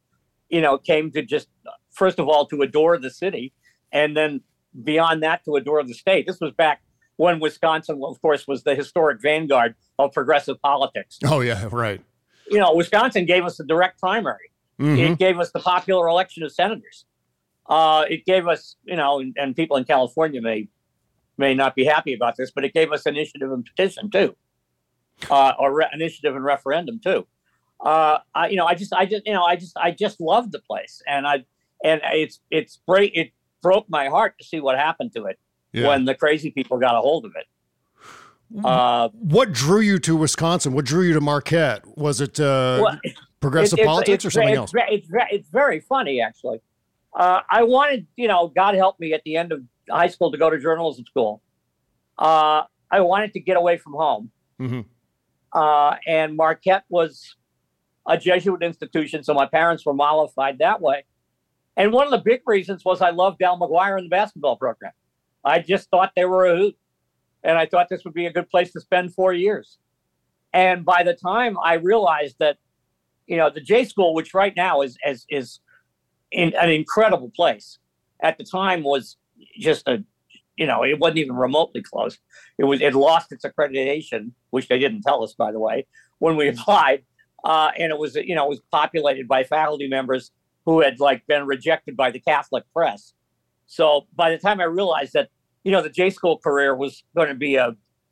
came to just, first of all, to adore the city, and then beyond that, to adore the state. This was back when Wisconsin, of course, was the historic vanguard of progressive politics. Oh, yeah, right. Wisconsin gave us the direct primary. Mm-hmm. It gave us the popular election of senators. It gave us, and people in California may not be happy about this, but it gave us initiative and petition too, initiative and referendum too. I just loved the place, and it's great. It broke my heart to see what happened to it when the crazy people got a hold of it. What drew you to Wisconsin? What drew you to Marquette? Was it progressive politics or something else? It's very funny, actually. I wanted, God help me, at the end of high school to go to journalism school. I wanted to get away from home. Mm-hmm. And Marquette was a Jesuit institution, so my parents were mollified that way. And one of the big reasons was I loved Al McGuire and the basketball program. I just thought they were a hoot. And I thought this would be a good place to spend 4 years. And by the time I realized that, the J School, which right now is in an incredible place, at the time was just it wasn't even remotely close. It lost its accreditation, which they didn't tell us, by the way, when we applied. And it was populated by faculty members who had been rejected by the Catholic press. So by the time I realized that, the J School career was going to be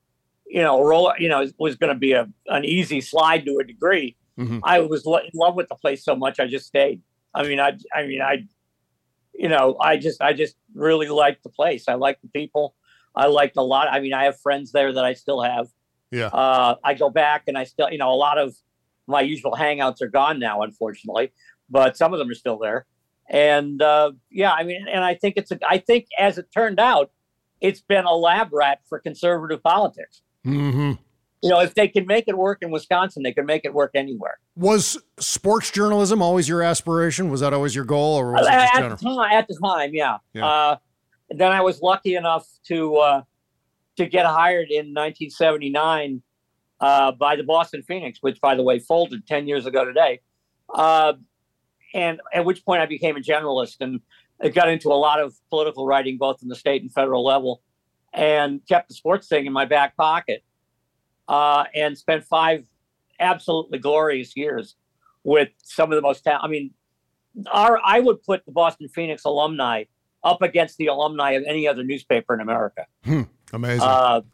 was going to be an easy slide to a degree. Mm-hmm. I was in love with the place so much I just stayed. I just really liked the place. I liked the people. I liked a lot. I have friends there that I still have. Yeah. I go back and I still, a lot of my usual hangouts are gone now, unfortunately, but some of them are still there. And and I think I think as it turned out, it's been a lab rat for conservative politics. Mm-hmm. If they can make it work in Wisconsin, they can make it work anywhere. Was sports journalism always your aspiration? Was that always your goal, or was it just general? At the time, yeah. Then I was lucky enough to get hired in 1979 by the Boston Phoenix, which, by the way, folded 10 years ago today. And at which point I became a generalist and got into a lot of political writing, both in the state and federal level, and kept the sports thing in my back pocket. And spent 5 absolutely glorious years with some of the most I would put the Boston Phoenix alumni up against the alumni of any other newspaper in America. Amazing.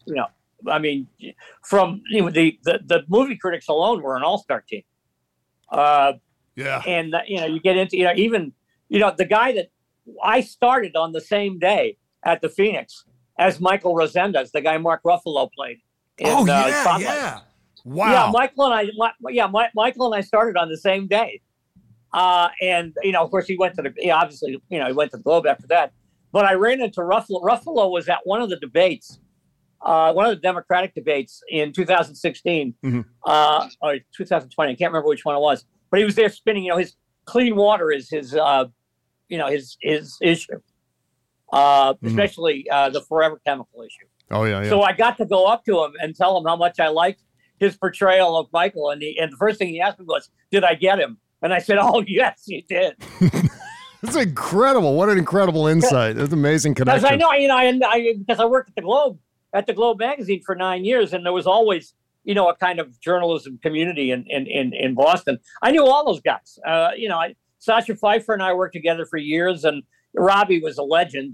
From the movie critics alone were an all-star team. Yeah. And you get into even the guy that I started on the same day at the Phoenix as Michael Resendez, the guy Mark Ruffalo played. Yeah. Wow. Yeah, Michael and I started on the same day. And of course he went to he went to the Globe after that. But I ran into Ruffalo. Ruffalo was at one of the debates, one of the Democratic debates in 2016, mm-hmm. Or 2020. I can't remember which one it was. But he was there spinning, his clean water is his issue. Especially the forever chemical issue. Oh, yeah. So I got to go up to him and tell him how much I liked his portrayal of Michael. And the first thing he asked me was, did I get him? And I said, oh, yes, you did. That's incredible. What an incredible insight. That's amazing connection. Because I know, because I worked at the Globe magazine for 9 years, and there was always, a kind of journalism community in Boston. I knew all those guys. Sasha Pfeiffer and I worked together for years, and Robbie was a legend.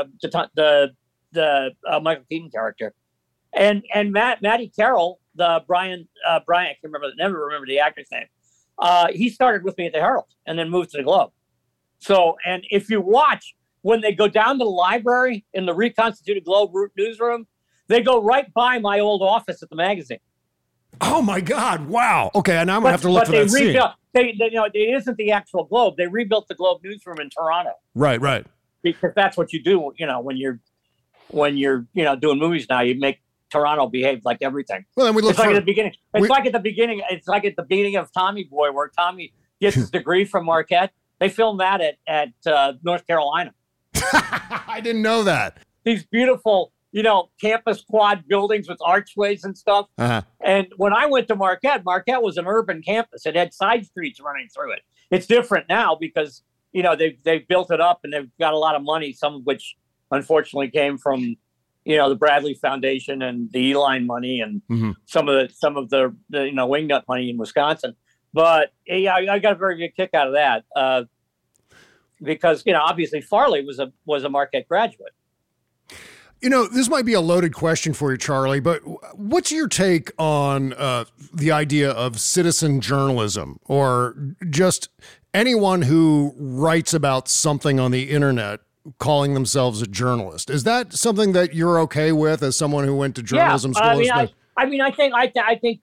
The Michael Keaton character, and Matty Carroll, the Brian, I never remember the actor's name. He started with me at the Herald and then moved to the Globe. So, and if you watch when they go down to the library in the reconstituted Globe newsroom, they go right by my old office at the magazine. Oh my God! Wow. Okay, and I'm gonna have to look for that scene. It isn't the actual Globe. They rebuilt the Globe newsroom in Toronto. Right. Because that's what you do. When you're doing movies now, you make Toronto behave like everything. Well, then we look. It's like at the beginning. It's like at the beginning of Tommy Boy, where Tommy gets his degree from Marquette. They filmed that at North Carolina. I didn't know that. These beautiful, campus quad buildings with archways and stuff. Uh-huh. And when I went to Marquette was an urban campus. It had side streets running through it. It's different now because, they've built it up and they've got a lot of money, some of which unfortunately came from, the Bradley Foundation and the E-Line money and some of the wingnut money in Wisconsin. But yeah, I got a very good kick out of that because obviously Farley was a Marquette graduate. This might be a loaded question for you, Charlie, but what's your take on the idea of citizen journalism or just anyone who writes about something on the internet calling themselves a journalist? Is that something that you're okay with as someone who went to journalism school? I think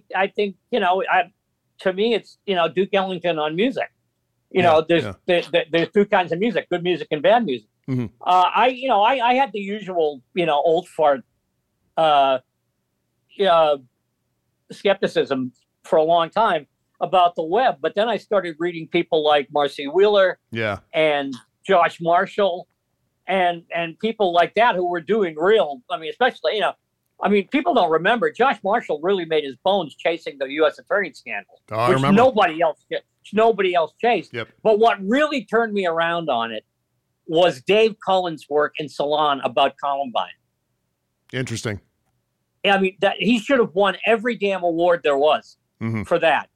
to me, it's, Duke Ellington on music. There's two kinds of music, good music and bad music. Mm-hmm. I had the usual, old fart skepticism for a long time about the web. But then I started reading people like Marcy Wheeler and Josh Marshall and people like that who were doing real, especially, people don't remember Josh Marshall really made his bones chasing the U.S. attorney scandal, which nobody else chased. Yep. But what really turned me around on it was Dave Cullen's work in Salon about Columbine. Interesting. That he should have won every damn award there was for that,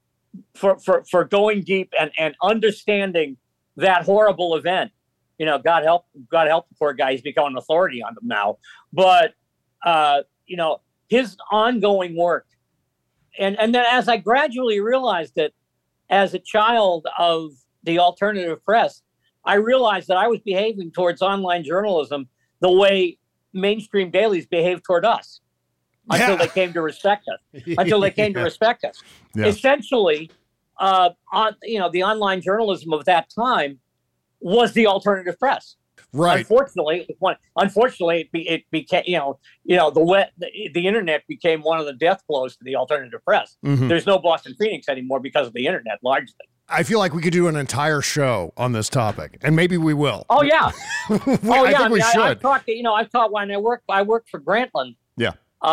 for going deep and understanding that horrible event. God help the poor guy. He's become an authority on them now. But his ongoing work, and then as I gradually realized it, as a child of the alternative press, I realized that I was behaving towards online journalism the way mainstream dailies behave toward us until they came to respect us. Yeah. Essentially, the online journalism of that time was the alternative press. Right. Unfortunately, it became the internet became one of the death blows to the alternative press. Mm-hmm. There's no Boston Phoenix anymore because of the internet, largely. I feel like we could do an entire show on this topic, and maybe we will. Oh yeah, I think we should. I've taught when I worked for Grantland. Yeah.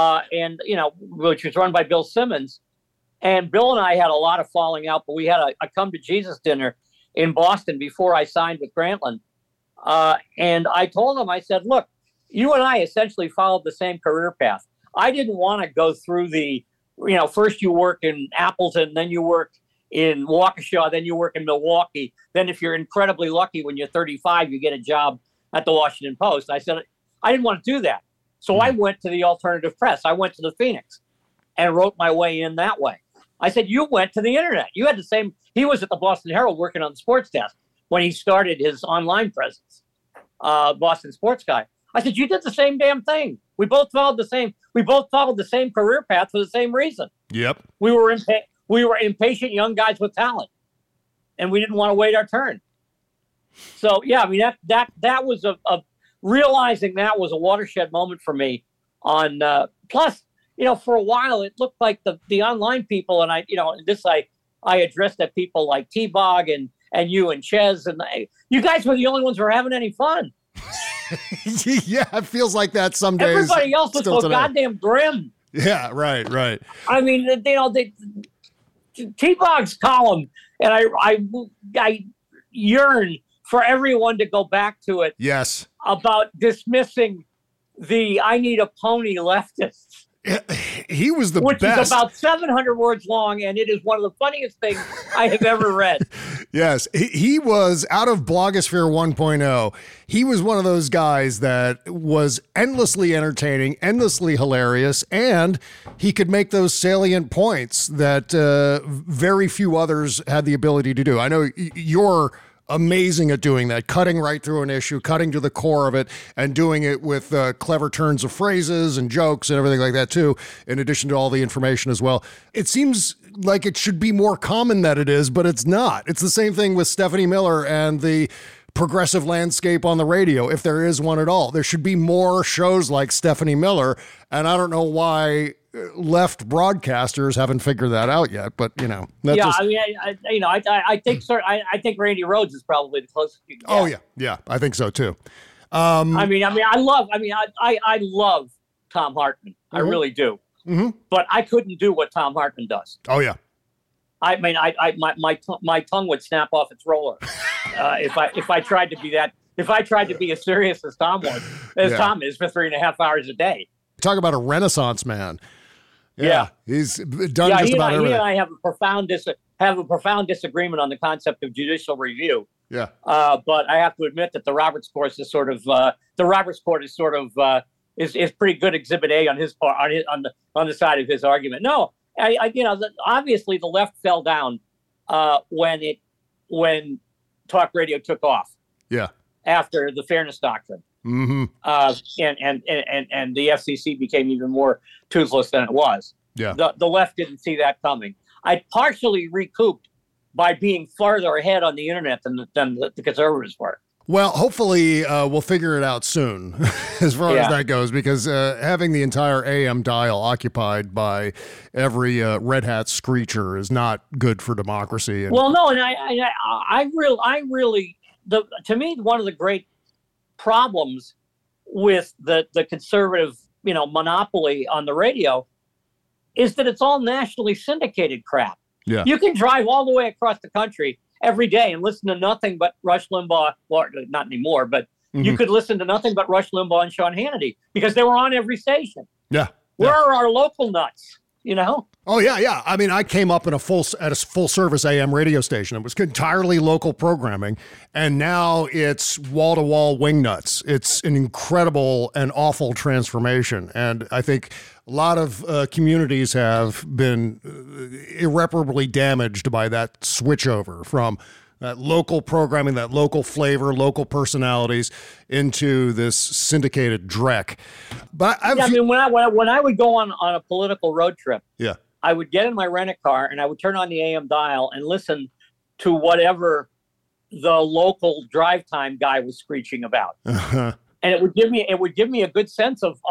Which was run by Bill Simmons, and Bill and I had a lot of falling out, but we had a come to Jesus dinner in Boston before I signed with Grantland. And I told him, I said, look, you and I essentially followed the same career path. I didn't want to go through first you work in Appleton, then you work in Waukesha, then you work in Milwaukee. Then if you're incredibly lucky, when you're 35, you get a job at the Washington Post. I said, I didn't want to do that. So I went to the alternative press. I went to the Phoenix and wrote my way in that way. I said, you went to the internet. You had the same. He was at the Boston Herald working on the sports desk when he started his online presence, Boston Sports Guy. I said, you did the same damn thing. We both followed the same career path for the same reason. Yep. We were impatient young guys with talent, and we didn't want to wait our turn. So yeah, that was a realizing that was a watershed moment for me. On plus, for a while it looked like the online people, and I addressed at people like T-Bog and you and Ches, and you guys were the only ones who were having any fun. Yeah, it feels like that some days. Everybody else was so goddamn grim. Yeah, right. T-Bog's column, and I yearn for everyone to go back to it. Yes. About dismissing the I need a pony leftists. He was the best. Which is about 700 words long, and it is one of the funniest things I have ever read. Yes, he was out of Blogosphere 1.0. He was one of those guys that was endlessly entertaining, endlessly hilarious, and he could make those salient points that very few others had the ability to do. I know you're amazing at doing that, cutting right through an issue, cutting to the core of it, and doing it with clever turns of phrases and jokes and everything like that too, in addition to all the information as well. It seems like it should be more common that it is, but it's not. It's the same thing with Stephanie Miller and the progressive landscape on the radio, if there is one at all. There should be more shows like Stephanie Miller, and I don't know why left broadcasters haven't figured that out yet, but I think Randy Rhoads is probably the closest you can get. Oh yeah, I think so too. I love Tom Hartman. I really do. Mm-hmm. But I couldn't do what Tom Hartman does. Oh yeah. I mean, my tongue would snap off its roller if I tried to be that. If I tried to be as serious as Tom was, Tom is for 3.5 hours a day. Talk about a Renaissance man. Yeah. He's done just about everything. He and I have a profound disagreement on the concept of judicial review. Yeah. But I have to admit that the Roberts Court is sort of is pretty good Exhibit A on his part on the side of his argument. No, obviously the left fell down when talk radio took off. Yeah. After the Fairness Doctrine. Mm-hmm. And the FCC became even more toothless than it was. Yeah. The left didn't see that coming. I partially recouped by being farther ahead on the internet than the conservatives were. Well, hopefully we'll figure it out soon as far as that goes, because having the entire AM dial occupied by every Red Hat screecher is not good for democracy. Well, no, and I really to me, one of the great problems with the conservative, monopoly on the radio is that it's all nationally syndicated crap. Yeah. You can drive all the way across the country every day and listen to nothing but Rush Limbaugh. Well, not anymore, but you could listen to nothing but Rush Limbaugh and Sean Hannity because they were on every station. Yeah. Where are our local nuts? Oh yeah. I mean, I came up at a full service AM radio station. It was entirely local programming, and now it's wall to wall wing nuts. It's an incredible and awful transformation, and I think a lot of communities have been irreparably damaged by that switchover from that local programming, that local flavor, local personalities into this syndicated dreck. But when I would go on a political road trip, yeah, I would get in my rent-a-car and I would turn on the AM dial and listen to whatever the local drive time guy was screeching about, and it would give me a good sense of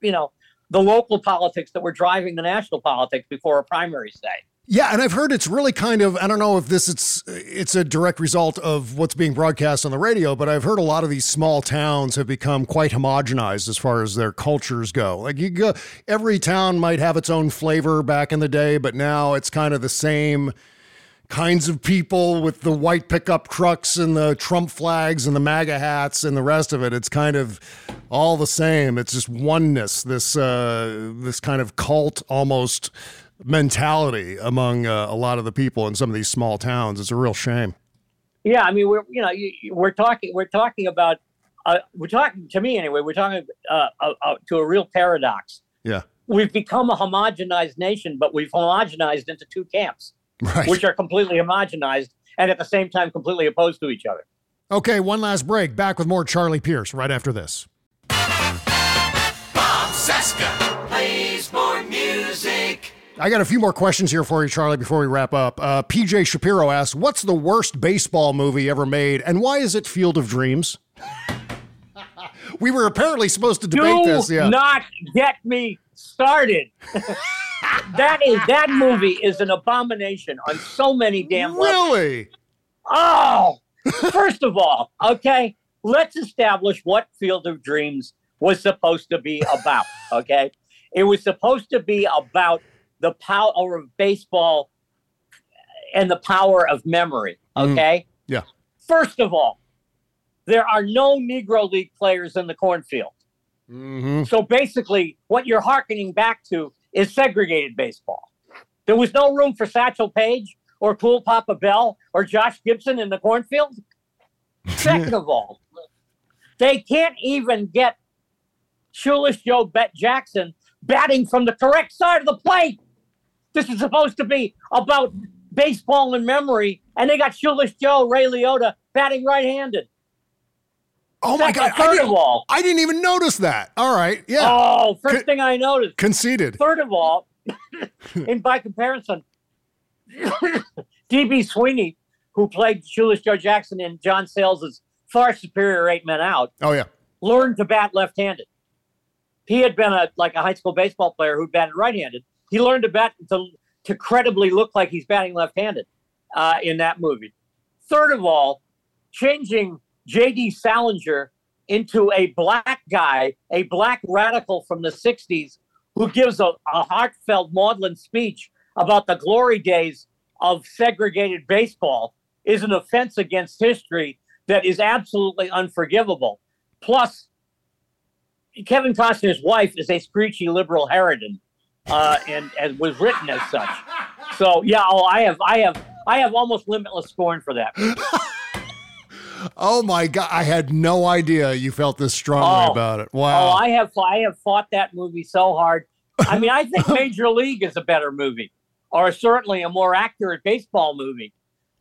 the local politics that were driving the national politics before a primary day. Yeah, and I've heard it's really kind of, I don't know if it's a direct result of what's being broadcast on the radio, but I've heard a lot of these small towns have become quite homogenized as far as their cultures go. Like every town might have its own flavor back in the day, but now it's kind of the same kinds of people with the white pickup trucks and the Trump flags and the MAGA hats and the rest of it. It's kind of all the same. It's just oneness, this kind of cult almost mentality among a lot of the people in some of these small towns. It's a real shame. Yeah, I mean, we're talking to me anyway. We're talking to a real paradox. Yeah, we've become a homogenized nation, but we've homogenized into two camps, right, which are completely homogenized and at the same time completely opposed to each other. Okay, one last break. Back with more Charlie Pierce right after this. Bob Cesca plays more music. I got a few more questions here for you, Charlie, before we wrap up. PJ Shapiro asks, what's the worst baseball movie ever made, and why is it Field of Dreams? We were apparently supposed to debate this. Yeah. Do not get me started. That movie is an abomination on so many damn levels. Really? Oh, first of all, okay, let's establish what Field of Dreams was supposed to be about, okay? It was supposed to be about the power of baseball and the power of memory, okay? Yeah. First of all, there are no Negro League players in the cornfield. Mm-hmm. So basically, what you're hearkening back to is segregated baseball. There was no room for Satchel Paige or Cool Papa Bell or Josh Gibson in the cornfield. Second of all, they can't even get Shoeless Joe Jackson batting from the correct side of the plate. This is supposed to be about baseball and memory, and they got Shoeless Joe, Ray Liotta, batting right-handed. Oh, my God. I didn't even notice that. All right. Yeah. Oh, first thing I noticed. Conceded. Third of all, by comparison, D.B. Sweeney, who played Shoeless Joe Jackson in John Sayles' far superior 8 Men Out, learned to bat left-handed. He had been a high school baseball player who batted right-handed. He learned to bat to credibly look like he's batting left-handed in that movie. Third of all, changing J.D. Salinger into a black guy, a black radical from the 60s, who gives a heartfelt, maudlin speech about the glory days of segregated baseball is an offense against history that is absolutely unforgivable. Plus, Kevin Costner's wife is a screechy liberal harridan, and was written as such. So yeah, I have almost limitless scorn for that. Oh my God! I had no idea you felt this strongly about it. Wow! I have fought that movie so hard. I mean, I think Major League is a better movie, or certainly a more accurate baseball movie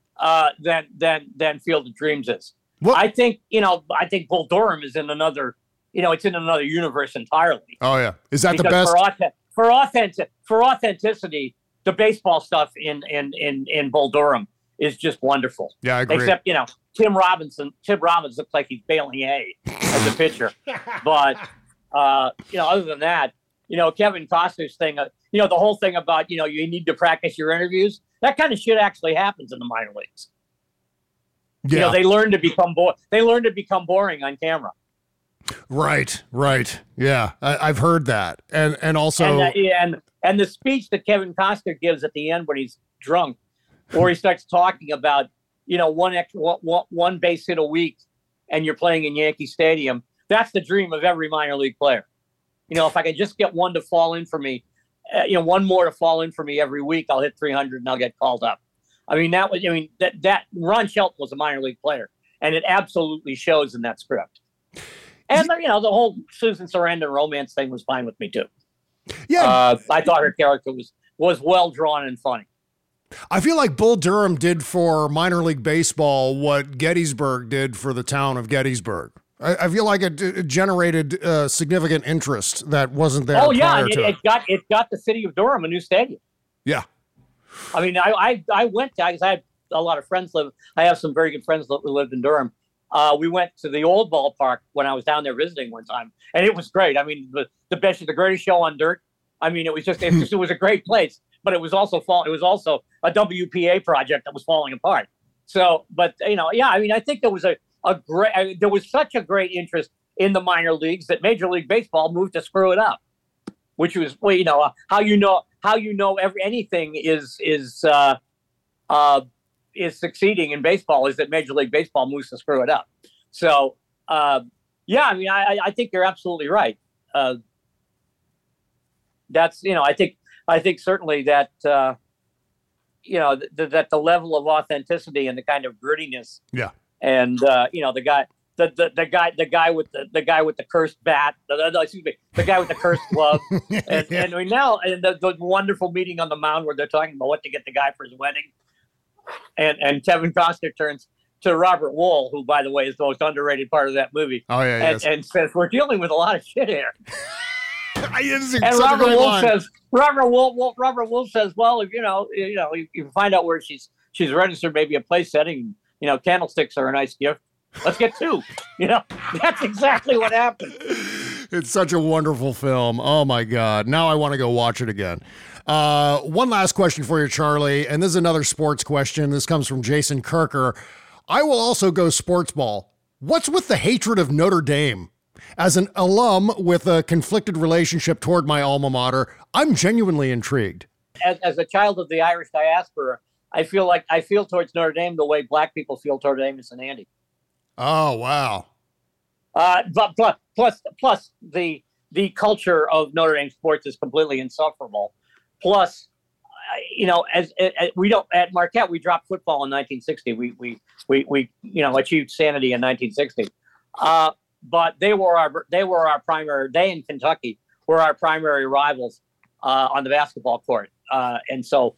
than Field of Dreams is. What? I think Bull Durham is in another. It's in another universe entirely. Oh yeah, is that because the best for authenticity? The baseball stuff in Bull Durham is just wonderful. Yeah, I agree. Except Tim Robbins looks like he's baling hay as a pitcher, but other than that, Kevin Costner's thing, the whole thing about you need to practice your interviews. That kind of shit actually happens in the minor leagues. Yeah, they learn to become boring on camera. Right. Yeah, I've heard that, and also and the speech that Kevin Costner gives at the end when he's drunk, or he starts talking about one base hit a week, and you're playing in Yankee Stadium. That's the dream of every minor league player. If I can just get one to fall in for me, one more to fall in for me every week, I'll hit 300 and I'll get called up. That Ron Shelton was a minor league player, and it absolutely shows in that script. And the whole Susan Sarandon romance thing was fine with me too. Yeah, I thought her character was well drawn and funny. I feel like Bull Durham did for minor league baseball what Gettysburg did for the town of Gettysburg. I feel like it generated significant interest that wasn't there. Oh yeah, it got the city of Durham a new stadium. Yeah, I mean, I went to, because I had a lot of friends I have some very good friends that lived in Durham. We went to the old ballpark when I was down there visiting one time, and it was great. I mean, the greatest show on dirt. I mean, it was a great place, but it was also a WPA project that was falling apart. So, but I think there was there was such a great interest in the minor leagues that Major League Baseball moved to screw it up, which was anything is succeeding in baseball is that Major League Baseball moves to screw it up. So, I think you're absolutely right. That's, I think certainly that, that the level of authenticity and the kind of grittiness. Yeah. And, the guy with the cursed bat, the guy with the cursed glove. and the wonderful meeting on the mound where they're talking about what to get the guy for his wedding. And Kevin Costner turns to Robert Wool, who, by the way, is the most underrated part of that movie. Oh yeah, and says, "We're dealing with a lot of shit here." And Robert Wool says, "Well, if you find out where she's registered, maybe a place setting, candlesticks are a nice gift. Let's get two." That's exactly what happened. It's such a wonderful film. Oh my God! Now I want to go watch it again. One last question for you, Charlie, and this is another sports question. This comes from Jason Kirker. I will also go sports ball. What's with the hatred of Notre Dame? As an alum with a conflicted relationship toward my alma mater, I'm genuinely intrigued. As a child of the Irish diaspora, I feel towards Notre Dame the way black people feel toward Amos and Andy. Oh, wow. But plus the culture of Notre Dame sports is completely insufferable. Plus, as we don't at Marquette, we dropped football in 1960. We achieved sanity in 1960. But they in Kentucky were our primary rivals on the basketball court. And so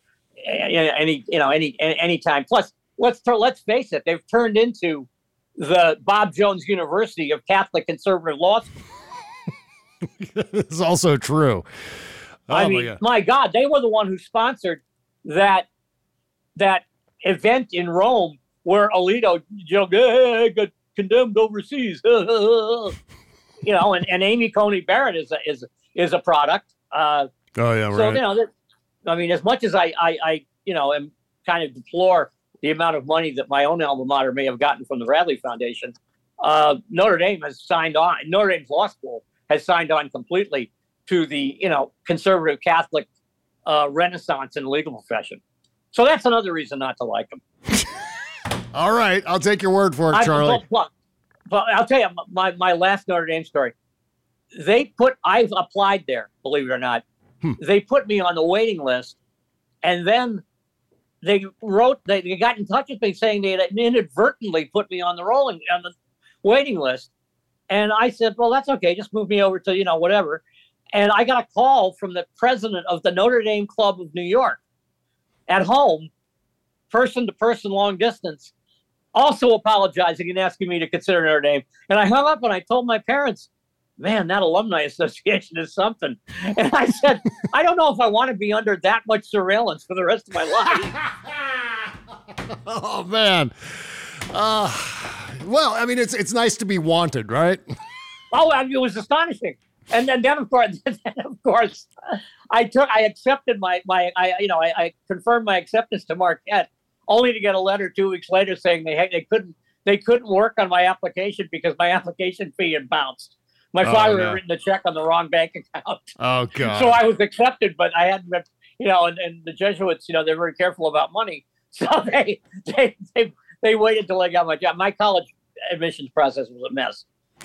any time. Plus, let's face it, they've turned into the Bob Jones University of Catholic conservative law school. It's also true. My God, they were the one who sponsored that event in Rome where Alito got condemned overseas. And Amy Coney Barrett is a product. Oh yeah, right. So as much as I am kind of deplore the amount of money that my own alma mater may have gotten from the Radley Foundation, Notre Dame has signed on. Notre Dame's law school has signed on completely to the, conservative Catholic renaissance in the legal profession. So that's another reason not to like them. All right. I'll take your word for it, Charlie. But I'll tell you my last Notre Dame story. I've applied there, believe it or not. They put me on the waiting list, and then they got in touch with me saying they had inadvertently put me on the waiting list. And I said, well, that's okay. Just move me over to, whatever. And I got a call from the president of the Notre Dame Club of New York at home, person to person, long distance, also apologizing and asking me to consider Notre Dame. And I hung up and I told my parents, man, that alumni association is something. And I said, I don't know if I want to be under that much surveillance for the rest of my life. Oh, man. Well, I mean, it's nice to be wanted, right? Oh, it was astonishing. And then of course, I accepted I confirmed my acceptance to Marquette, only to get a letter 2 weeks later saying they couldn't work on my application because my application fee had bounced. My father had written a check on the wrong bank account. Oh, God. So I was accepted, but I hadn't been, and the Jesuits, they're very careful about money. So they waited till I got my job. My college admissions process was a mess.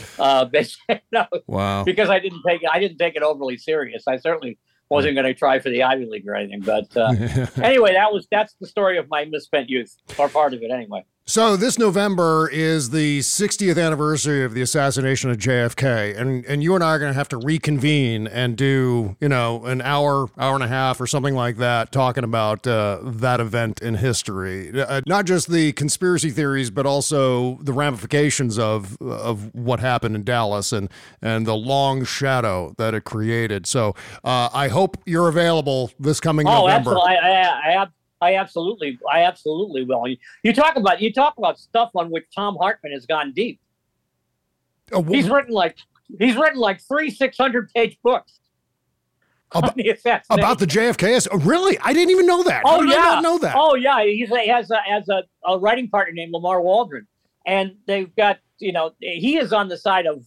Wow. Because I didn't take it overly serious. I certainly wasn't going to try for the Ivy League or anything. But anyway, that's the story of my misspent youth, or part of it anyway. So this November is the 60th anniversary of the assassination of JFK, and you and I are going to have to reconvene and do, an hour and a half or something like that, talking about that event in history. Not just the conspiracy theories, but also the ramifications of what happened in Dallas and the long shadow that it created. So I hope you're available this coming November. Absolutely. I absolutely will. You talk about stuff on which Tom Hartman has gone deep. He's written like 3 600-page books about the JFK. Oh, really? I didn't even know that. Oh, How did I not know that? Oh, yeah. He has a writing partner named Lamar Waldron, and they've got he is on the side of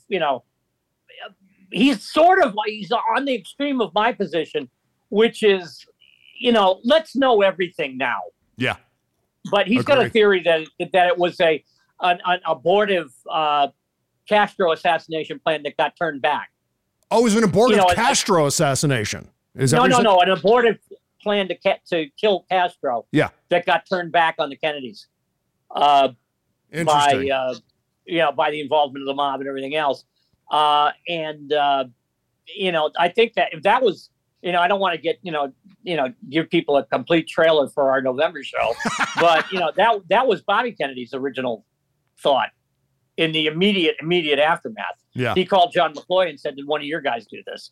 he's on the extreme of my position, which is. Let's know everything now. Yeah. But he's got a theory that it was an abortive Castro assassination plan that got turned back. Oh, it was an abortive Castro assassination. Is that no, an abortive plan to kill Castro. Yeah. That got turned back on the Kennedys. Interesting. By the involvement of the mob and everything else. I think that if that was, I don't want to get, give people a complete trailer for our November show, but that was Bobby Kennedy's original thought in the immediate aftermath. Yeah. He called John McCloy and said, "Did one of your guys do this?"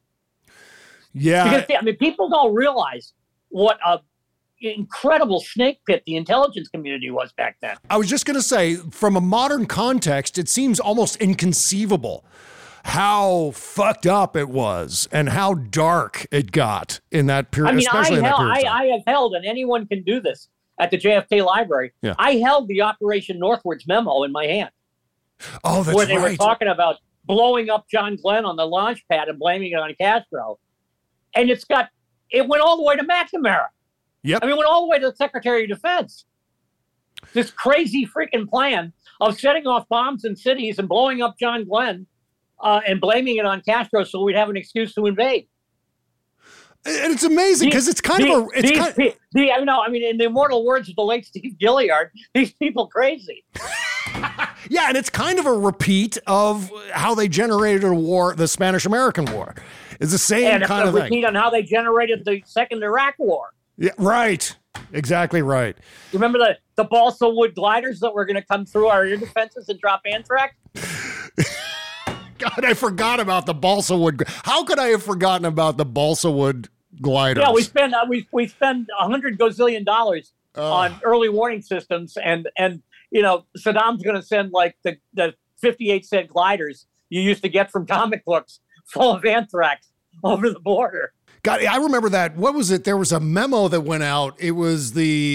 Yeah. Because, people don't realize what a incredible snake pit the intelligence community was back then. I was just going to say, from a modern context, it seems almost inconceivable how fucked up it was and how dark it got in that period. I have held, and anyone can do this at the JFK Library. Yeah. I held the Operation Northward's memo in my hand. Oh, that's right. Where they were talking about blowing up John Glenn on the launch pad and blaming it on Castro. And it went all the way to McNamara. Yep. It went all the way to the Secretary of Defense. This crazy freaking plan of setting off bombs in cities and blowing up John Glenn and blaming it on Castro so we'd have an excuse to invade. And it's amazing because it's kind of in the immortal words of the late Steve Gilliard, these people crazy. Yeah, and it's kind of a repeat of how they generated a war, the Spanish-American War. It's the same kind of thing. And a repeat on how they generated the Second Iraq War. Yeah, right. Exactly right. Remember the balsa wood gliders that were going to come through our air defenses and drop anthrax? God, I forgot about the balsa wood. How could I have forgotten about the balsa wood gliders? Yeah, we spend $100 gazillion on early warning systems, and Saddam's going to send like the 58-cent gliders you used to get from comic books full of anthrax over the border. God, I remember that. What was it? There was a memo that went out. It was the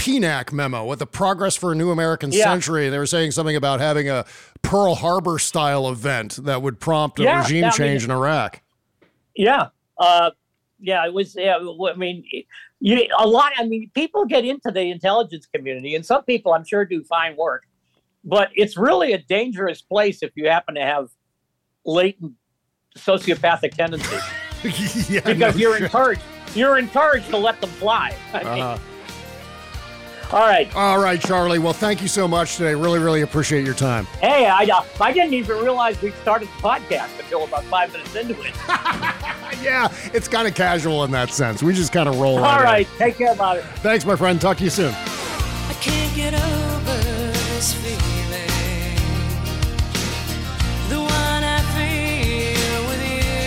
PNAC memo with the Progress for a New American Century. They were saying something about having a Pearl Harbor style event that would prompt a regime change in Iraq. Yeah. It was, I mean, people get into the intelligence community, and some people I'm sure do fine work, but it's really a dangerous place if you happen to have latent sociopathic tendencies. Because you're encouraged to let them fly. All right, Charlie. Well, thank you so much today. Really, really appreciate your time. Hey, I didn't even realize we started the podcast until about 5 minutes into it. Yeah, it's kind of casual in that sense. We just kind of roll All right, take care about it. Thanks, my friend. Talk to you soon. I can't get over this feeling, the one I feel with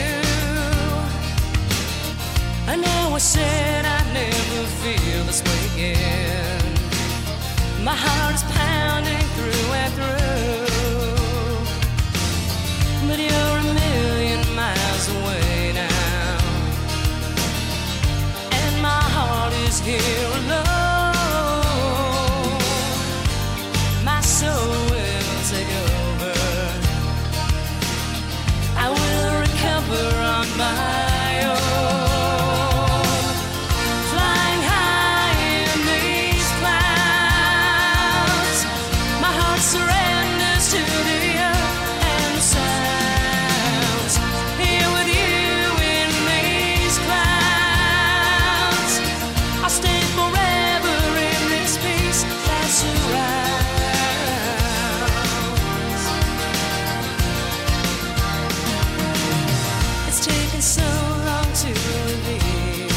you. I know I said I'd never feel this way again. My heart is pounding through and through, but you're a million miles away now, and my heart is here alone. My soul will take over. I will recover on my own. Flying high in these clouds, my heart surrenders to the earth and the sounds. Here with you in these clouds, I'll stay forever in this peace that surrounds. It's taken so long to reveal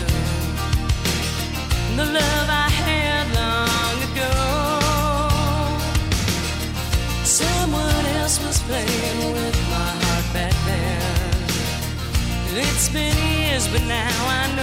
the love I had long ago. Someone else was playing with my heart back then. It's been years, but now I